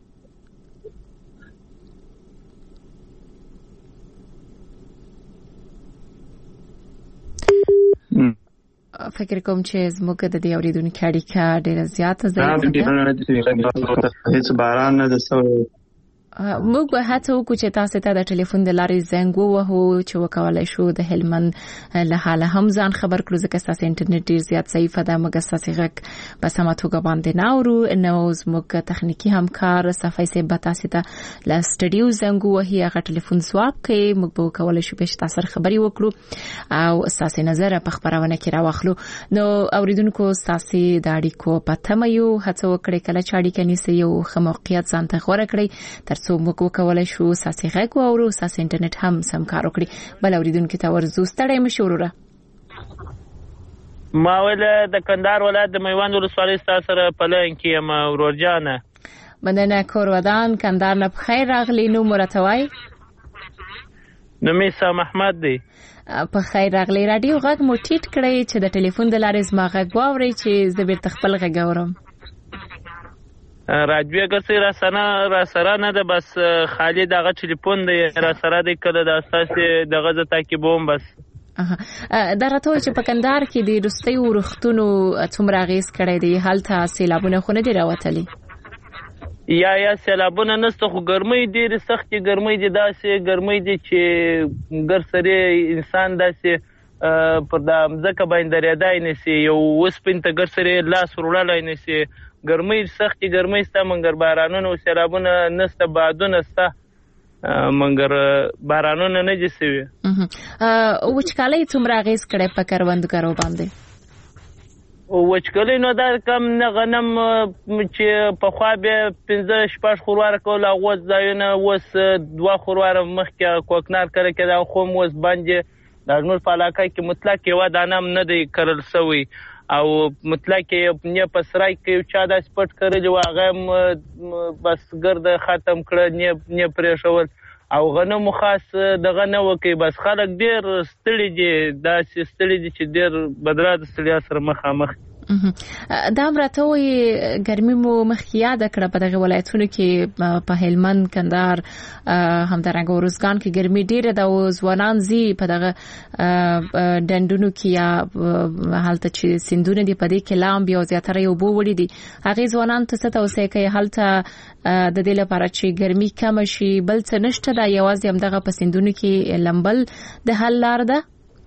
فکر کوم چې زموږ د دې اورېدونکو اړیکه ډېره زیاته ضعیفه ده. هیڅ باران نه ده سوی. موږ به هڅه وکړو چې تاسو ته د ټلیفون د لارې زنګ ووهو چې وکولای شو د هلمند له حاله هم ځان خبر کړو، ځکه ستاسو انټرنیټ ډېر زیات ضعیفه ده. موږ ستاسو غږ په سمه توګه باندې نه اورو. نو زموږ تخنیکي همکار صفای صاحب به تاسو ته له سټډیو زنګ ووهي، هغه ټلیفون ځواب کوي. موږ به وکولای شو چې تاسو سره خبرې وکړو او ستاسو نظر په خبرونه کې راوخلو. نو اوریدونکو ستاسو د اړیکو په تمه یو، هڅه وکړئ کله چې اړیکه نیسئ یو ښه موقعیت ځان ته غوره کړئ تر څو موږ وکولای شو ساسي غږ واورو، ساسي انټرنیټ هم سم کار وکړي. بل اوریدونکو ته ورزو ستړی مشوره. ما ول د کندهار ولایت د میوند ولسوالۍ سره په لین کې یم ورورجانه. مننه کور ودان کندهار نه بخیر راغلی. نو مرتوي نو میسا محمد دی. په خیر راغلی. رادیو غږ مو ټیټ کړی چې د ټلیفون د لارې زما غږ واوري چې زه بیرته خپل غږ اورم. راډیو ګرځي را سره را سره نه ده، بس خالي دغه ټلیفون دی را سره دی، کله د اساسي دغه ز تعقیبوم بس. اها دا راته چې په کندهار کې د روستي ورختونو څومره غیس کړی دی، هلته سیلابونه خو نه دی راوتلی؟ یا یا سیلابونه نسته، خو ګرمۍ ډېرې سختې ګرمۍ دي، داسې ګرمۍ دي چې ګر سره انسان داسې پر د ځکه باندې درېدای نشي، یو وسپین ته ګر سره لاس وروړلای نشي. ګرمۍ سختې ګرمۍ سته، منګر بارانونه او سیلابونه نسته، بادونه سته، منګر بارانونه نه دي سوي. وچکالۍ څومره اغېز کړی په کروندګرو باندې؟ وچکالۍ نو دا کم نه غنم چې پخوا بیا پنځه شپږ خورواره کول، هغه ځایونه اوس دوه خورواره مخکې کوکنار کړی کېده، خو هم اوس باندې د نور په علاقه کې مطلق یوه دانه هم نه دی کرل سوی، او مطلق نه په سرای کې یو چا داسې پټ کړلی و، هغه هم بس ګرده ختم کړه، نه پرېښول، او غنمو خاص دغه نه وکړي. بس خلک ډېر ستړي دي، داسې ستړي دي چې ډېر بدره د ستړیا سره مخامخ. دا هم راته وایي ګرمي مو مخکې یاده کړه په دغه ولایتونو کې، په هلمند، کندهار، همدارنګه ارزګان کې ګرمي ډېره ده او ځوانان ځي په دغه ډنډونو کې یا هلته چې سیندونه دي په دې کې لامبي او زیاتره یې اوبه وړي دي. هغې ځوانانو ته څه توصیه کوي هلته د دې لپاره چې ګرمي کمه شي؟ بل څه نشته ده، یوازې همدغه په سیندونو کې لمبل د حل لار ده؟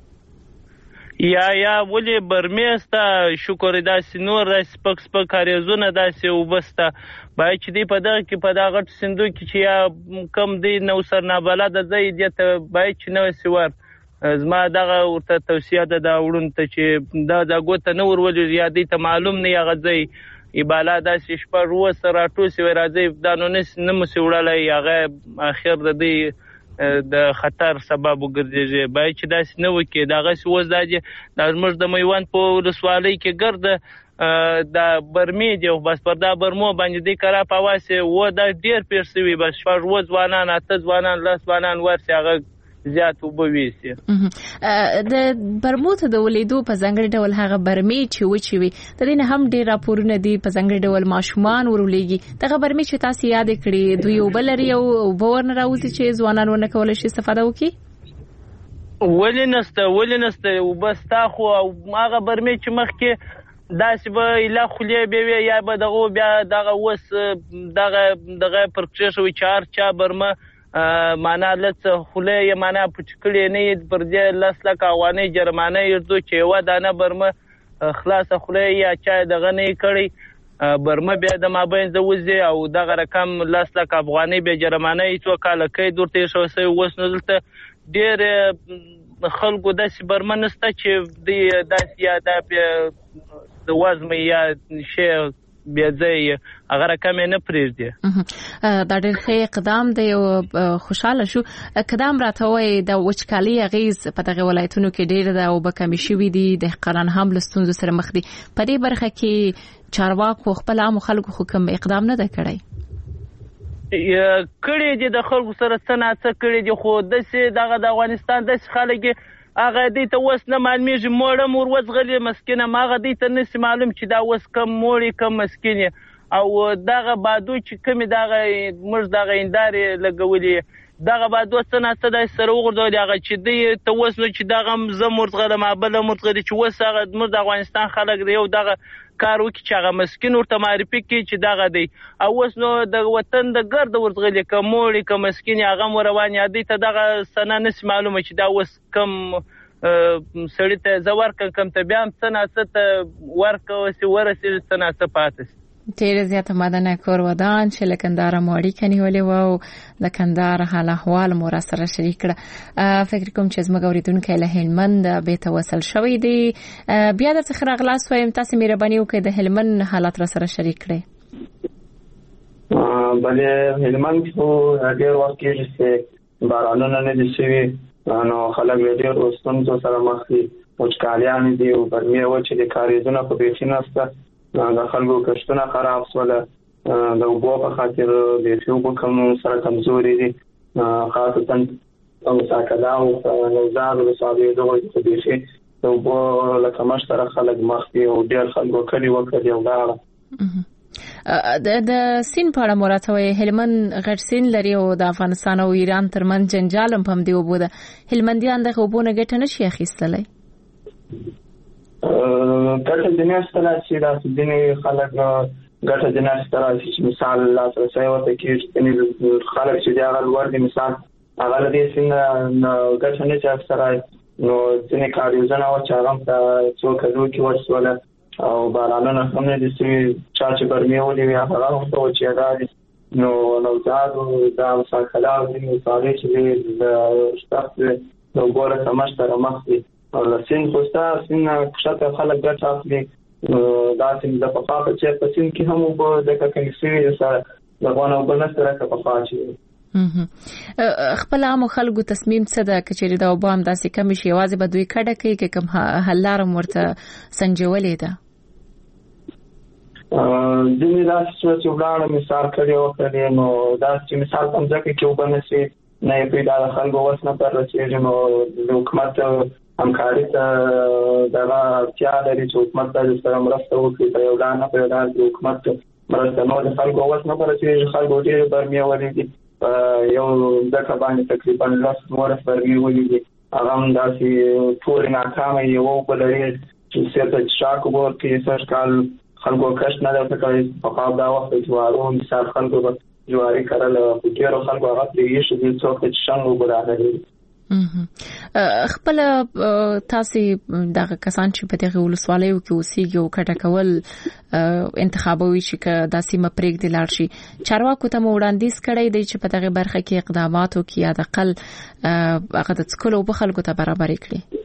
یا یا ولې برمیسته شکر داسې نور داسې سپک سپک کاریزونه داسې وبسته باید چې دی په دغه کې په دغه غټ صندوق کې چې یا کم دی نو سر نابلده ځای دې ته باید چې نو سوار. زما دغه ورته توصیه ده دا وړون ته چې دا د ګوته نه ورولې یا دې ته معلوم نه یا غځي ایبالا داسې شپږ و سره ټوسي راځي دا نو نه مو سوړلای هغه اخر د دې د خطر سبب وګرځي. باید چې داسې نه وکړي. دغه سوز داجه د موږ د میوند په ولسوالۍ کې ګرځه د برمې دی، بس پر دا برمو باندې د کرا په واسه و د ډیر پیرسوي، بس شپږ و ځوانان اته ځوانان لاس ځوانان ورسي هغه زیات وبويسي. د برمو ته د ولیدو په ځنګړي ډول هغه برمې چې وچی وي د دې نه هم ډیر راپورونه دي په ځنګړي ډول ماشومان ورولېږي. دغه برمې چې تاسو یاد کړی دوی وبلري او باور نه راوځي چې ځوانان ونه کول شي استفاده وکړي؟ ولنسته ولنسته وبس تا خو هغه برمې چې مخکې داسې به اله خولې به وي یا به دغه بیا دغه وس دغه دغه پرکشه شوی چار چا برمه معنا لڅ خله یې معنا پچکلې نه پر دې لاس لکه اوانه جرمانه یردو چې و دانه برمه خلاص خله یا چا دغه نه کړی برمه بیا د مابین زوځي او دغه رقم لاس لکه افغاني به جرمانه یې تو کال کې دورته شو سي وس نزلته ډېر خلکو داسې برمه نسته چې د داسې یا د د وزم یا شی بې ځایه هغه رقم نه پرېږدي. دا ډېر ښه اقدام دی او خوشاله شو. اقدام راته وایي د وچکالي اغیز په دغه ولایتونو کې ډېر ده او به کمې شوي دي، دهقانان هم له ستونزو سره مخ دي. په دې برخه کې چارواکو خپل عامو خلکو خو کوم اقدام نه ده کړی؟ کړي دي د خلکو سره څه ناڅه کړي دي، خو داسې دغه د افغانستان داسې خلک هغه دې ته اوس نه معلومیږي. موړه مور وزغلې مسکینه هغه دې ته نشي معلوم چې دا اوس کم موړې کم مسکینې او دغه بادو چې کمې دغه موږ دغه هندارې لګولې دغه بادو څه ناڅه داسې سره وغورځولې هغه چې دې ته اوس نو چې دغه زه مرزغلم بله مرزغلې چې اوس هغه زموږ د افغانستان خلک دی یو دغه کار وکړي چې هغه مسکین ورته معرفي کړي چې دغه دی او اوس نو د وطن د ګرد ورزغلې که موړې که مسکین هغه مو روانې دوی ته دغه سنه نشي معلومه چې دا اوس کم سړي ته زه ورکړم کم ته بیا هم څه ناڅه ته ورکړه ورسېږي څه ناڅه پاتې شي. ډېره زیاته مننه کور ودان چې له کندهاره مو اړیکه نیولې وه او د کندهار حال احوال مو راسره شریک کړه. فکر کوم چې زموږ اورېدونکی له هلمند بېرته وصل شوی دی. بیا درڅخه راغلاست وایم تاسې مهرباني وکړئ د هلمند حالات راسره شریک کړئ. بلې هلمند کې ډېر وخت کېږي چې بارانونه نه دي شوي نو خلک له ډېرو ستونزو سره مخ دي. وچکالیانې دي او ګرمي وچې دي، کاریزونه خو بیخي نشته، د خلکو کښتونه خراب شول، د اوبو په خاطر بیخي اوبه کم سره کمزوري دي، خاصتا مساکله او نوزاد ولسوالۍ دغو کې بیخي د اوبو له کمښت سره خلک مخ دي او ډېر خلکو کلي وکړي او لاړه. د سین په اړه مو راته وایي هلمند غټ سین لري او د افغانستان او ایران ترمنځ جنجال هم په همدې اوبو ده. هلمندیان دغه اوبو نه ګټه نشي اخیستلی؟ ګټه ځینې اخیستلی شي، داسې ځینې خلک ګټه ځینې اخیستلی شي چې مثال لاسرسی ورته کېږي، ځینې خلک چې دي هغه لوړ دي مثال هغه له دې سیند نه ګټه نه شي اخیستلی. نو ځینې کاریزونه وه چې هغه هم په څو کلو کې وچ شوله او بارانونه هم نه دي شوي، چا چې ګرمي ولې وي هغه هم ته وچېدا دي. نو نوزاد دا مساکله او ځینې ولسوالۍ چې دي د سخت د اوبو له کمښت سره مخ دي او له سیند خو شته، سیند نه کښته خلک ګټه اخلي. دا سیند د پخوا په څېر په سیند کې هم اوبه ځکه کمې شوي سره د غوانه اوبه نشته لکه پخوا چې خپل عامو خلکو تصمیم څه ده که چېرې د اوبه همداسې کمې شي یوازې به دوی کډه کوي که کوم حل لاره هم ورته سنجولې ده؟ ځینې داسې څه چې ولاړه مثال کړی وکړي نو داسې چې مثال په مځکه کې اوبه نه شي نه یې پیدا د خلکو وس نه پر رسېږي نو د حکومت همکاري ته دغه اړتیا لري چې حکومت ته سره مرسته وکړي په یو ډول نه په یو ډول د حکومت مرسته نو د خلکو وس نه پر رسېږي. خلکو ډېرې ګرمي ولیدي په یو ځکه باندې تقریبا لس نولس ګرمي ولیدي هغه هم داسې ټولې ناکامه یوه اوبه لري چې سېرته څښاک اوبه ورکوي. سږ کال خلکو کښت نه درته کوي، پخوا دا وخت د جوارو مثال خلکو به جواري کرله خو ډېرو خلکو هغه پرې ایښي دي څوک ته چې شنګ اوبه راغلي. خپل تاسې دغه کسان چې په دغه ولسوالیو کې اوسېږي او کډه کول انتخابوي چې که دا سیمه پرېږدي لاړ شي، چارواکو ته مو وړاندیز کړی دی چې په دغه برخه کې اقدامات وکړي یا د اقل هغه د څښلو اوبه خلکو ته برابرې کړي؟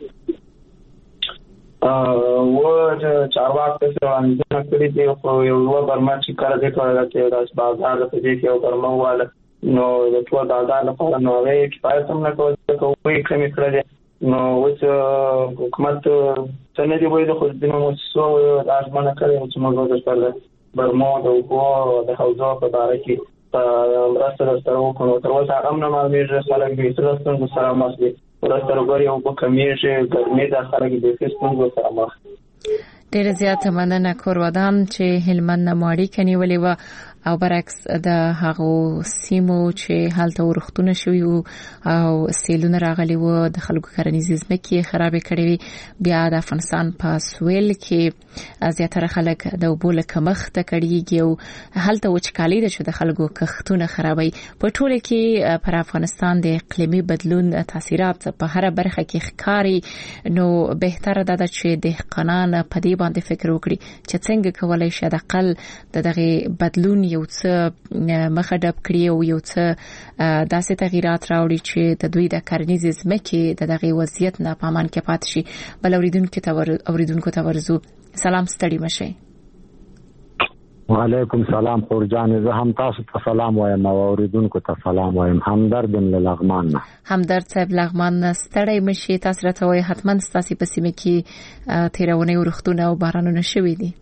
و چارواکو ته وړاندیزونه کړي دي خو یو یوه برمه چې کله دې کړله چې داسې بازار په دې کې یو برمه وواله نو د ټول بازار لپاره نو هغه یې کفایت هم نه کوي ځکه اوبه یې کمې کړلې. نو اوس حکومت څه نه دي ویلي خو ځینو مؤسسو دا ژمنه کړې وه چې موږ به د برمو د اوبو د حوضو په باره کې په مرسته درسره وکړو. نو تر اوسه هغه هم نه معلومېږي، خلک بېخي له ستونزو سره مخ دي. ورسته روبرې اوبه کمېږي، ګرمي ده، خلک بېخي ستونزو سره مخ دي. ډېره زیاته مننه کور ودان چې هلمند نه مو اړیکه نیولې وه او برعکس د هغو سیمو چې هلته ورښتونه شوي وو او سیلونه راغلي وو د خلکو کرنیزې ځمکې خرابې کړې وي. بیا د افغانستان په سویل کې زیاتره خلک د اوبو له کمښته کړېږي او هلته وچکالي ده چې د خلکو کښتونه خرابوي. په ټوله کې پر افغانستان د اقلیمي بدلون تاثیرات په هره برخه کې ښکاري. نو بهتره ده چې دهقانان په دې باندې فکر وکړي چې څنګه کولای شي د اقل د دغه بدلون یو څه مخه ډب کړي او یو څه داسې تغیرات راوړي چې د دوی د کرنیزې ځمکې د دغه وضعیت نه په امان کې پاتې شي. بل اوریدونکو ته اوریدونکو ته ورزو. سلام، ستړي مشئ. وعلیکم سلام خورجان، زه هم تاسو ته سلام وایم او اوریدونکو ته سلام وایم. همدرد له لغمان نه. همدرد صاحب لغمان نه ستړی مشي، تاسو راته وایي حتما ستاسو په سیمه کې تیرونه ورختونه او بارانونه شوي دي.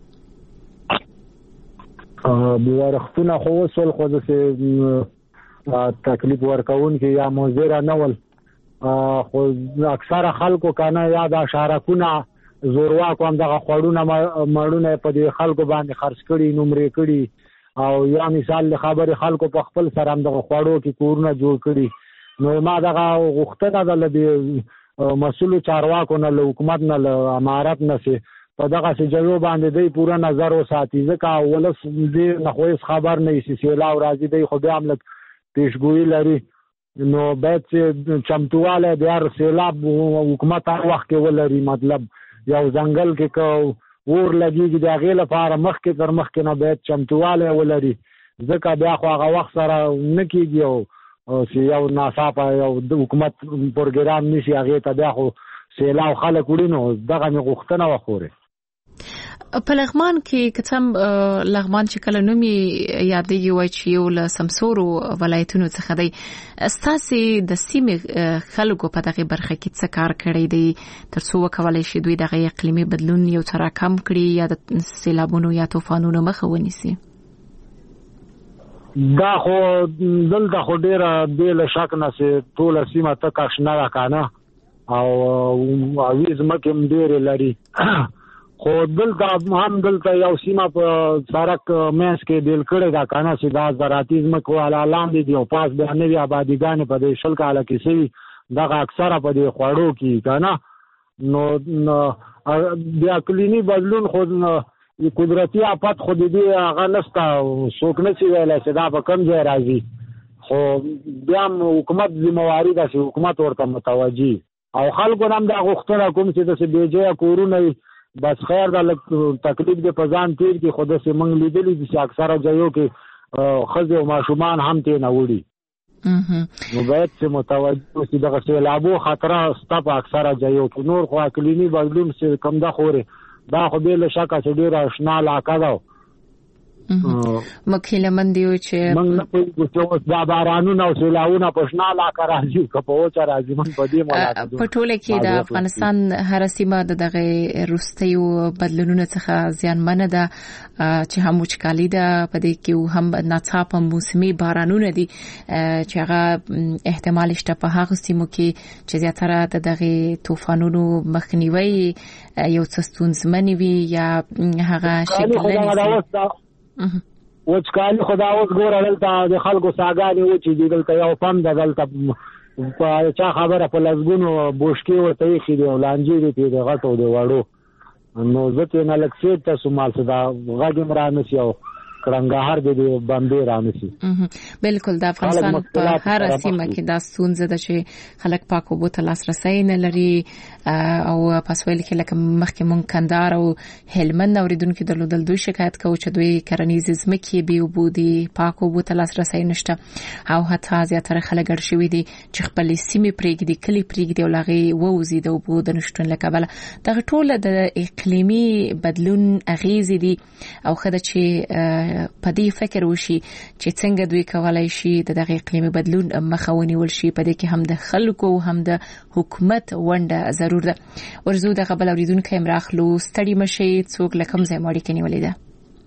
ا ورختونه خو وسول خو د تکلیف ورکون کې یا موزره نه ول، خو اکثره خلکو کنه یا د شارکونه زوروا کوم دغه خړونه مړونه په دې خلکو باندې خرڅ کړي، نمرې کړي، او یا مثال له خبرې خلکو په خپل سره هم دغه خړو کې کورونه جوړ کړي. نو ما دغه غوښتنه ده له مسؤل چارواکو نه، له حکومت نه، له امارت نه سي په دغه سجو باندې دی پورا نظر وساتي، ځکه ولس دې نه خو خبر نه شي سیلاب راځي دی خو بیا هم لږ پیشګویي لري. نو باید چې چمتواله د سیلاب حکومت هر وخت کې ولري، مطلب یو ځنګل کې کو ور لګيږي د هغې لپاره مخکې تر مخکې نه باید چمتواله ولري، ځکه بیا خو هغه وخت سره نه کېږي او چې یو ناڅاپه یو د حکومت پروګرام نیسي هغې ته بیا خو سیلاب خلک وړي. نو دغه مې غوښتنه وخورې په لغمان کې کتم لغمان چې کله نومي یادېږي وای چې یو له سمسورو ولایتونو څخه دی، ستاسو د سیمې خلکو په دغه برخه کې څه کار کړی دی ترڅو وکولای شي دوی دغه اقلیمي بدلون یو څه راکم کړي یا د سیلابونو یا طوفانونو مخه ونیسي؟ دا خو دلته خو ډیره بې له شک نه چې ټوله سیمه تکه شنه ده که نه، او اویز مکې هم ډېرې لري، خو دلته هم دلته یو سیمه په سړک منځ کې بیل کړې ده که نه چې دا زراعتي ځمکو والا لاندې دي او پاس بیا نوي آبادیګانې په دې شل کاله کې شوي، دغه اکثره په دې خوړو کې که نه. نو د اقلیمي بدلون خو قدرتي آفت خو د دې هغه نشته، څوک نه شي ویلی چې دا په کوم ځای راځي، خو بیا هم حکومت ذمهواري ده چې حکومت ورته متوجي او خلکو هم دا غوښتنه کوم چې داسې بې ځایه کورونه بس خیر دا لږ تکلیف دې په ځان تیر کې، خو داسې موږ لیدلي دي چې اکثره ځایو کې ښځې او ماشومان هم ترې نه وړي. نو باید چې متوجه اوسي دغه سیلابو خطره شته په اکثره ځایو کې. نور خو اقلیمي بدلون چې کوم ده خورې دا خو بې له شکه چې ډېره اشنا علاقه ده. موږ هیلهمند یو چې موږ نه پوهېږو چې اوس دا بارانونه او سیلاونه په شنه علاقه راځي که په وچه راځي، موږ په دې ملاقاتو په ټوله کې د افغانستان هره سیمه د دغه وروستیو بدلونونو څخه زیانمنه ده چې هم وچکالي ده، په دې کې هم ناڅاپه موسمي بارانونه دي چې هغه احتمال شته په هغو سیمو کې چې زیاتره د دغه طوفانونو مخنیوی یو څه ستونزمن وي یا هغه شکل وچکالي خو دا اوس ګوره دلته د خلکو ساګانې وچې دي، دلته یو پم ده، دلته په چا خبره په لسګونو بوشکې ورته ایښي دي او لانجې دي پرې د غټو د وړو. نو زه ترې نه لږ سیټ ته سوم هلته دا غږ هم رانسي او کړنګهار د بمبې رانسي. بالکل د افغانستان په هر سیمه کې دا ستونزه ده چې خلک پاک اوبو ته لاسرسی نه لري، او په سویل کې لکه مخکې مونږ کندهار او هلمند اوریدونکو درلودل، دوی شکایت کوي چې دوی کرنیزې ځمکې بې اوبو دي، پاک اوبو ته لاسرسی نشته، او حتی زیاتره خلک اړ شوي دي چې خپلې سیمې پرېږدي، کلي پرېږدي او له هغې ووځي د اوبو د نشتون له کبله. دغه ټوله د اقلیمي بدلون اغېزې دي او ښه ده چې په دې فکر وشي چې څنګه دوی کولای شي د دغه اقلیمي بدلون مخه ونیول شي. په دې کې هم د خلکو هم د حکومت ونډه ضرور ده. ورزو د خبر اوریدونکو هم راخلو ستړي مشي، څوک لکم ځای ماړي کې نیولې ده.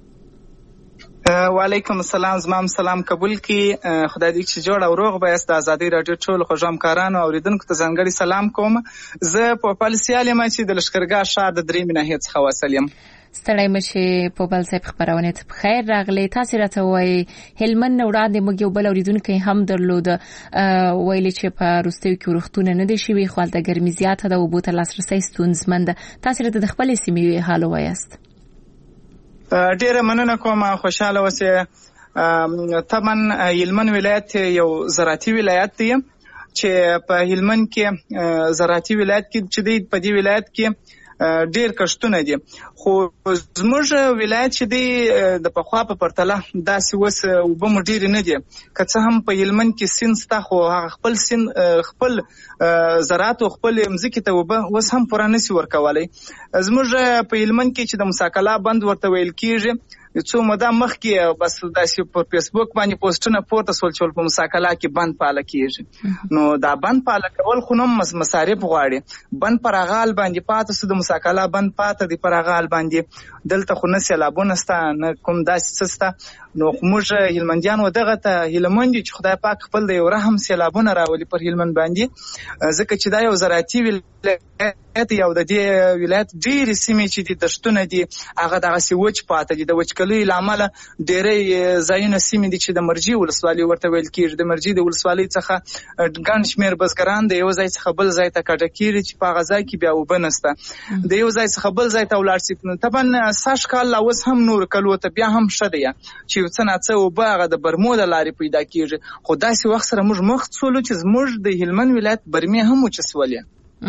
وعلیکم السلام، زمام سلام قبول کی. خدای دې چې جوړ او روغ به است. د ازادي رادیو ټول خوږم کارانو اوریدونکو ته ځانګړي سلام کوم. زه په پالیسیال یم چې د لشکرګاه ښار د درې مینه څخه وصل یم. ستړی مشي په بل ځای خبرونه ته بخیر راغلی. تاسو راته وایي هلمند وړاندې موږ یو بل اوریدونکو هم درلود ویلي چې په روستیو کې ورختونه نه دي شوي، خو د ګرمي زیاته ده، اوبو ته لاسرسی ستونزمن ده. تاسو راته د خپلې سیمې حال وایاست؟ ډیره مننه کوم، خوشاله اوسئ. طبعا هلمند ولایت یو زراعتي ولایت دی چې په هلمند کې زراعتي ولایت کې چې دی په دې ولایت کې ډیر کشتونه دي، خو زموږ ولایت چې دی د پخوا په پرتله داسې وس اوبه مو ډېرې نه دي. که څه هم په هلمند کې سیند شته، خو هغه خپل سیند خپل زراعت او خپل مځکې ته اوبه اوس هم پوره نشي ورکولی. زموږ په هلمند کې چې د مساکلا بند ورته ویل کېږي، څو موده مخکې بس داسې په فیسبوک باندې پوسټونه پورته سول چې په مساکلا کې بند پاله کیږي. نو دا بند پاله کول خو نو مصارف غواړي. بند پر اغال باندې پاتې سو د مساکلا بند پاتې دی پر اغال باندې دلته خو نه سیلابونه ستا نه کوم داسې سستا. نو موږ هلمندیان و دغه ته هلمند چې خدای پاک خپل د یو رحم سیلابونه راولي پر هلمند باندې ځکه چې دا یو زراعتي ولایت یو د دې ولایت ډېرې سیمې چې دي دشتونه دي هغه دغسې وچ پاته دي. د وچکلۍ له امله ډېری ځایونه سیمې دي چې د مرجي ولسوالۍ ورته ویل کېږي. د مرجي د ولسوالۍ څخه ګڼ شمېر بزګران د یو ځای څخه بل ځای ته کډه کېږي چې په هغه ځای کې بیا اوبه نشته. د یو ځای څخه بل ځای ته ولاړ شي. طبعا سږ کال لا اوس هم نور کلو ته بیا هم ښه دی چې یو څه ناڅه اوبه هغه د برمو د لارې پیدا کېږي. خو داسې وخت سره موږ مخ څولو چې زموږ د هلمند ولایت برمې هم وچسولې.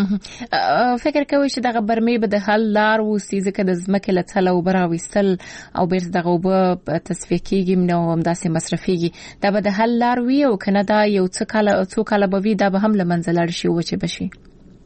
فکر کوي چې دغه برمې به د حل لار وسی ځکه د ځمکې له څله اوبه راویستل او بیرته دغه اوبه تصفیه کېږي نو همداسې مصرفېږي دا به د حل لار وي او که نه دا یو څه کاله څو کاله به وي دا به هم له منځه لاړ شي وچې به شي.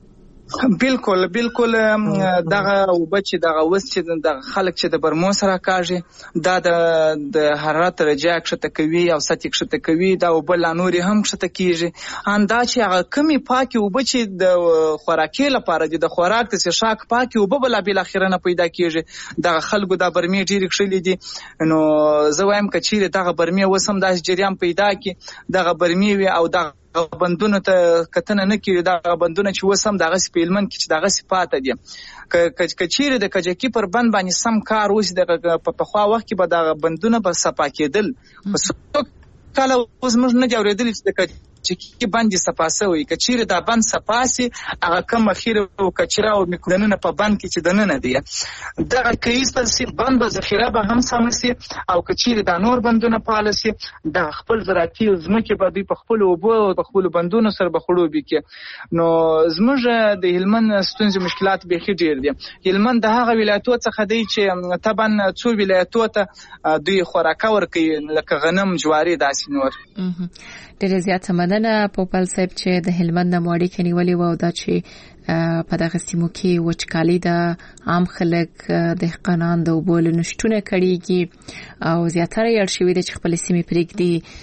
بالکل بالکل دغه اوبه چې دغه اوس چې دغه خلک چې د برمو سره کاږي دا د د حرارت درجه کښته کوي او سطح کښته کوي. دا اوبه لا نورې هم کښته کېږي. اندا چې هغه کمې پاکې اوبه چې د خوراکي لپاره دي د خوراک د څښاک پاکې اوبه به لا بالاخره نه پیدا کېږي. دغه خلکو دا برمې ډېرې کښلې دي. نو زه وایم که چیرې دغه برمې اوس هم داسې جریان پیدا کړي دغه برمې وي او دغه بندونه ته کتنه نه کړي دغه بندونه چې اوس هم دغسې په هلمند کې چې دغسې پاته دي که چیرې د کجکي پر بند باندې سم کار وشي په پخوا وخت کې به دغه بندونه به صفا کېدل. په څو کاله اوس موږ نه دي اورېدلي چې د کجکي بند یې صفا شوی. که چیرې دا بند صفا سي هغه کم خیره او کچره او میکروبونه په بند کې چې دننه دي دغه که ایستل سي بند به ذخیره به هم سمه سي او که چیرې دا نور بندونه فعاله سي د خپل زراعتي ځمکې به دوی په خپلو اوبو او په خپلو بندونو سره به خړوبې کړي. نو زموږ د هلمند ستونزې مشکلات بیخي ډېر دي. هلمند د هغه ولایتو څخه دی چې طبعا څو ولایتو ته دوی خوراکه ورکوي لکه غنم جواري داسې نور. ډېره زیاته مننه پوپل صاحب چې د هلمند نه مو اړیکه نیولې وه او دا چې په دغه سیمو کې وچکالي د عام خلک دهقانان د اوبو له نشتونه کړېږي او زیاتره یې اړ شوي دي چې خپلې سیمې پرېږدي.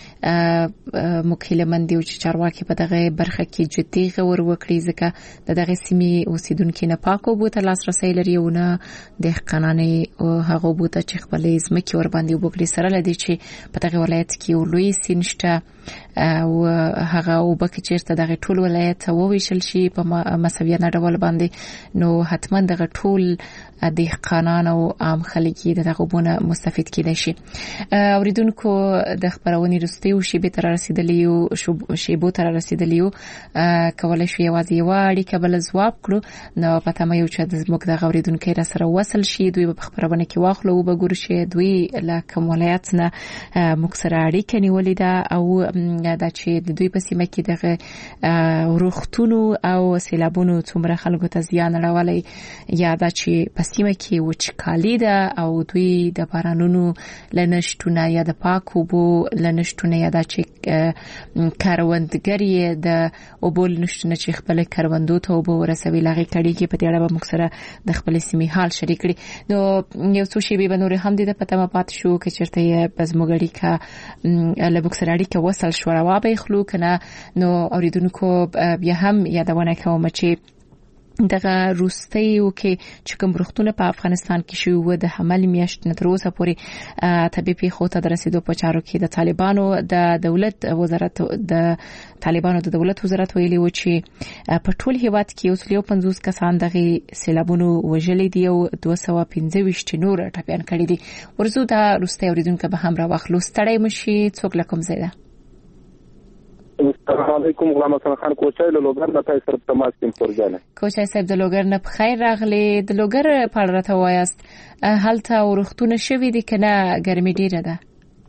موږ هیلهمند یو چې چارواکي په دغه برخه کې جدي غور وکړي ځکه د دغه سیمې اوسیدونکي نه پاکو اوبو ته لاسرسی لري او نه دهقانان هغه اوبو ته چې خپلې ځمکې ورباندې اوبه کړي سره له دې چې په دغه ولایت کې یو لوی سیند شته او هغه اوبه که چېرته دغه ټول ولایت ته وویشل شي په مساویانه ډول باندې نو حتما دغه ټول دهقانان او عام خلک د دغه اوبو نه مستفید کېدای شي. اوریدونکو د خپرونې وروستیو شیبې ته رارسېدلي یو شیبو ته رارسېدلي یو کولی شو یوازې یوه اړیکه بله ځواب کړو نو په تمه یو چې زموږ دغه اوریدونکی راسره وصل شي دوی به په خپرونه کې واخلو وبګورو چې دوی له کوم ولایت نه موږ سره اړیکه نیولې ده او دا چې د دوی په سیمه کې دغه روغتونو او سیلابونو څومره خلکو ته زیان اړولی یا دا چې په سیمه کې وچکالي ده او دوی د بارانونو له نشتونه یا د پاکو اوبو له نشتونه یا دا چې کروندګر یې د اوبو له نشتونه چې خپل کروندو ته اوبه ورسوي له هغې کړېږي په دې اړه به موږ سره د خپلې سیمې حال شریک کړي. نو یو څو شیبې به نورې هم دې د په تمه پاتې شو که چېرته یې په زموږ اړیکه له موږ سره اړیکه وصل شوه روا به یې خلو که نه نو اوریدونکو بیا هم یادونه کوم چې دغه روستیو کې چې کوم روغتونه په افغانستان کې شوي وو د حمل میاشت نه تر اوسه پورې طبي پیښو ته د رسېدو په چارو کې د طالبانو د دولت وزارت د طالبانو د دولت وزارت ویلي و چې په ټول هیواد کې یو سل یو پنځوس کسان دغه سیلابونو وژلي دي او دوه سوه پنځه ویشت نور ټپیان کړي دي. ورزو دا روستي اوریدونکو به هم راواخلو. ستړی مشي څوک له کوم ځای ده؟ السلام علیکم غلام حسن خان کوچای له لوګر نه تاسو سره تماس کوم فرجانه. کوچای صاحب د لوګر نه بخیر راغلی. د لوګر په اړه راته وایاست هلته ورختونه شوي دي که نه ګرمي ډیره ده؟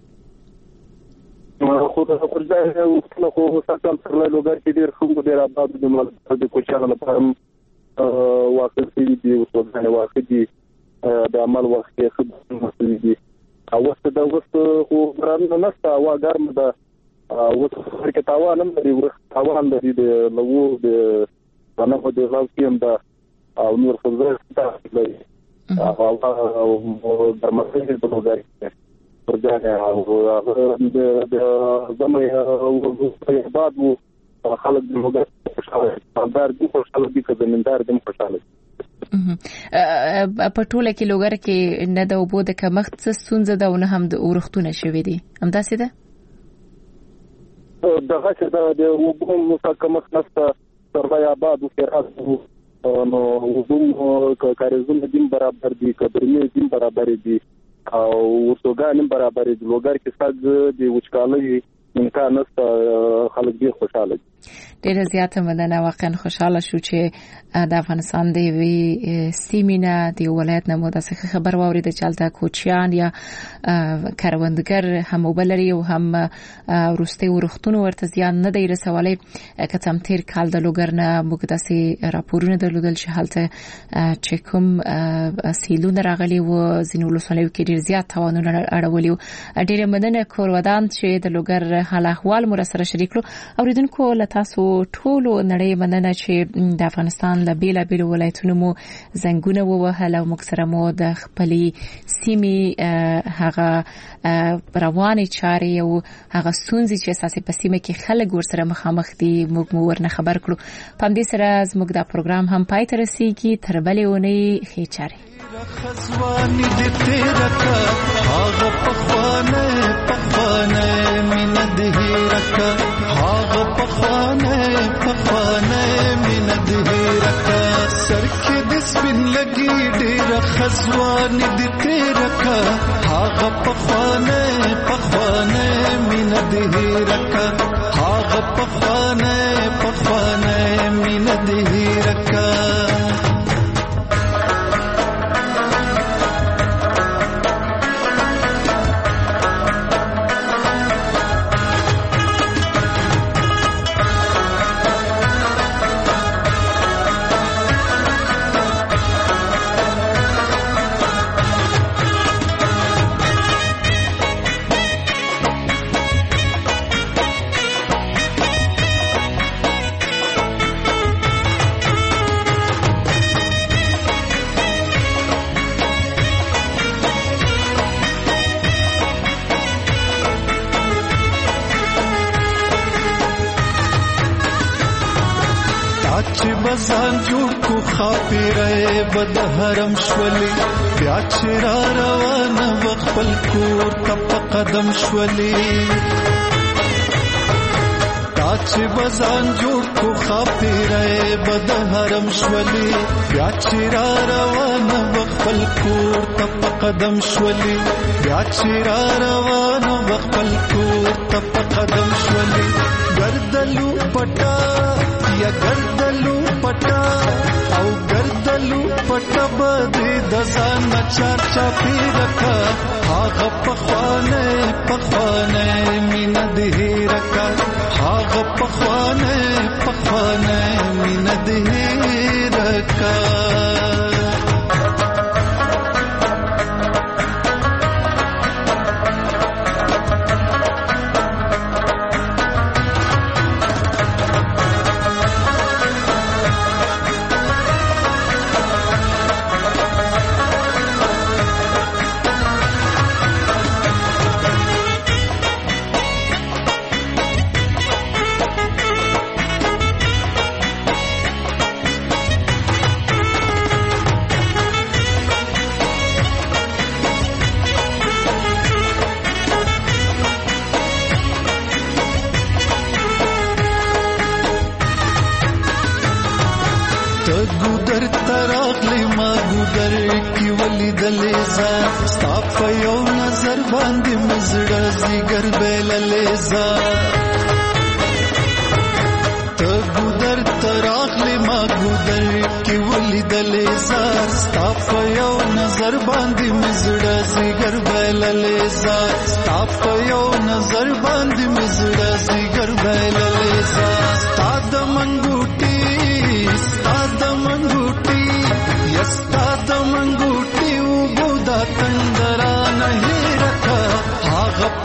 خو د فرجانه ورختونه خو ساتل تر لوګر کې ډیر خو ډیر آباد دي نو د کوچانه لپاره واقع شوي دي او څنګه واقع دي د عمل وخت کې خدمت مسئله دي او وخت د وخت خو برانه نشته وا ګرم ده او څه کې تاوان هم لري ورخ تاوان لري د لوو د باندې د لاو کې هم دا او نور څه لري هغه درملګری په توګه ورځه هغه د زموږ بعد وو خلک د موږ خوشاله باندې د خوشاله دي که زمیندار دي خوشاله په ټوله کې لوګر کې نه د اوبو د کمښت ستونزه ده او نه هم د اورښتونه شوي دي همداسې ده دغه چې د اوبو کمښت نشته سرای آباد او فراز نو اوبو کاریزونه دیم برابر دي کبرمه دیم برابر دي او وسوګان برابر دي لوګر کې څنګه د وچکالۍ امکان نشته خلک ډیر خوشاله دي ډیره زیاته مننه واقعا خوشاله شو چې د افغانستان د وی سیمینه د ولایت نمو د څخه خبر واورید چې الته کوچیان یا کاروندګر هم وبلري او هم ورستي ورختونه ورته زیان نه دی رسولای که تم تیر کال د لوګرنه مقدسي راپورونه درلودل چې حالته چې کوم سیلونه راغلي و زینول وسلو کې ډیر زیات توانونه اړولي ډیره مننه کور ودان چې د لوګر حال احوال مر سره شریک کړو اوریدونکو لتاسو ټولو نړۍ مننه چې د افغانستان له بیلا بیل ولایتونو مو زنګونه ووهل او موږ سره مو د خپلې سیمې هغه رواني چاري او هغه ستونزې چې اساسي په سیمه کې خلک ورسره مخامخ دي موږ مو ورنه خبر کړو په دې سره زموږ د پروګرام هم پای ته رسیدي تر بلې ونی ښه چاري خزوانی دې تیرا کا هاغه پخوانه پخوانه مين دې رکا هاغه پخوانه پخوانه مين دې رکا سر کې د سپین لګي ډېر خزوانی دې تیرا کا هاغه پخوانه پخوانه مين دې رکا هاغه پخوانه پخوانه مين دې رکا بزان جوړ کو خاطره بد حرم شولي بیا چې را روانه وخپل کور تپ قدم شولي تا چې بزان جوړ کو خاطره بد حرم شولي بیا چې را روانه وخپل کور تپ قدم شولي بیا چې را روانه وخپل کور تپ قدم شولي ګردلو پټا یا ګردلو پټا او ګردلو پټا بده د ځان چار چا پیرکا هاغه پخوانه پخوانه مين دې رکا هاغه پخوانه پخوانه مين دې رکا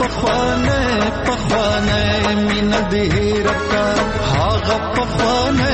پخوانه پخوانه مين دې رکا هاغه پخوانه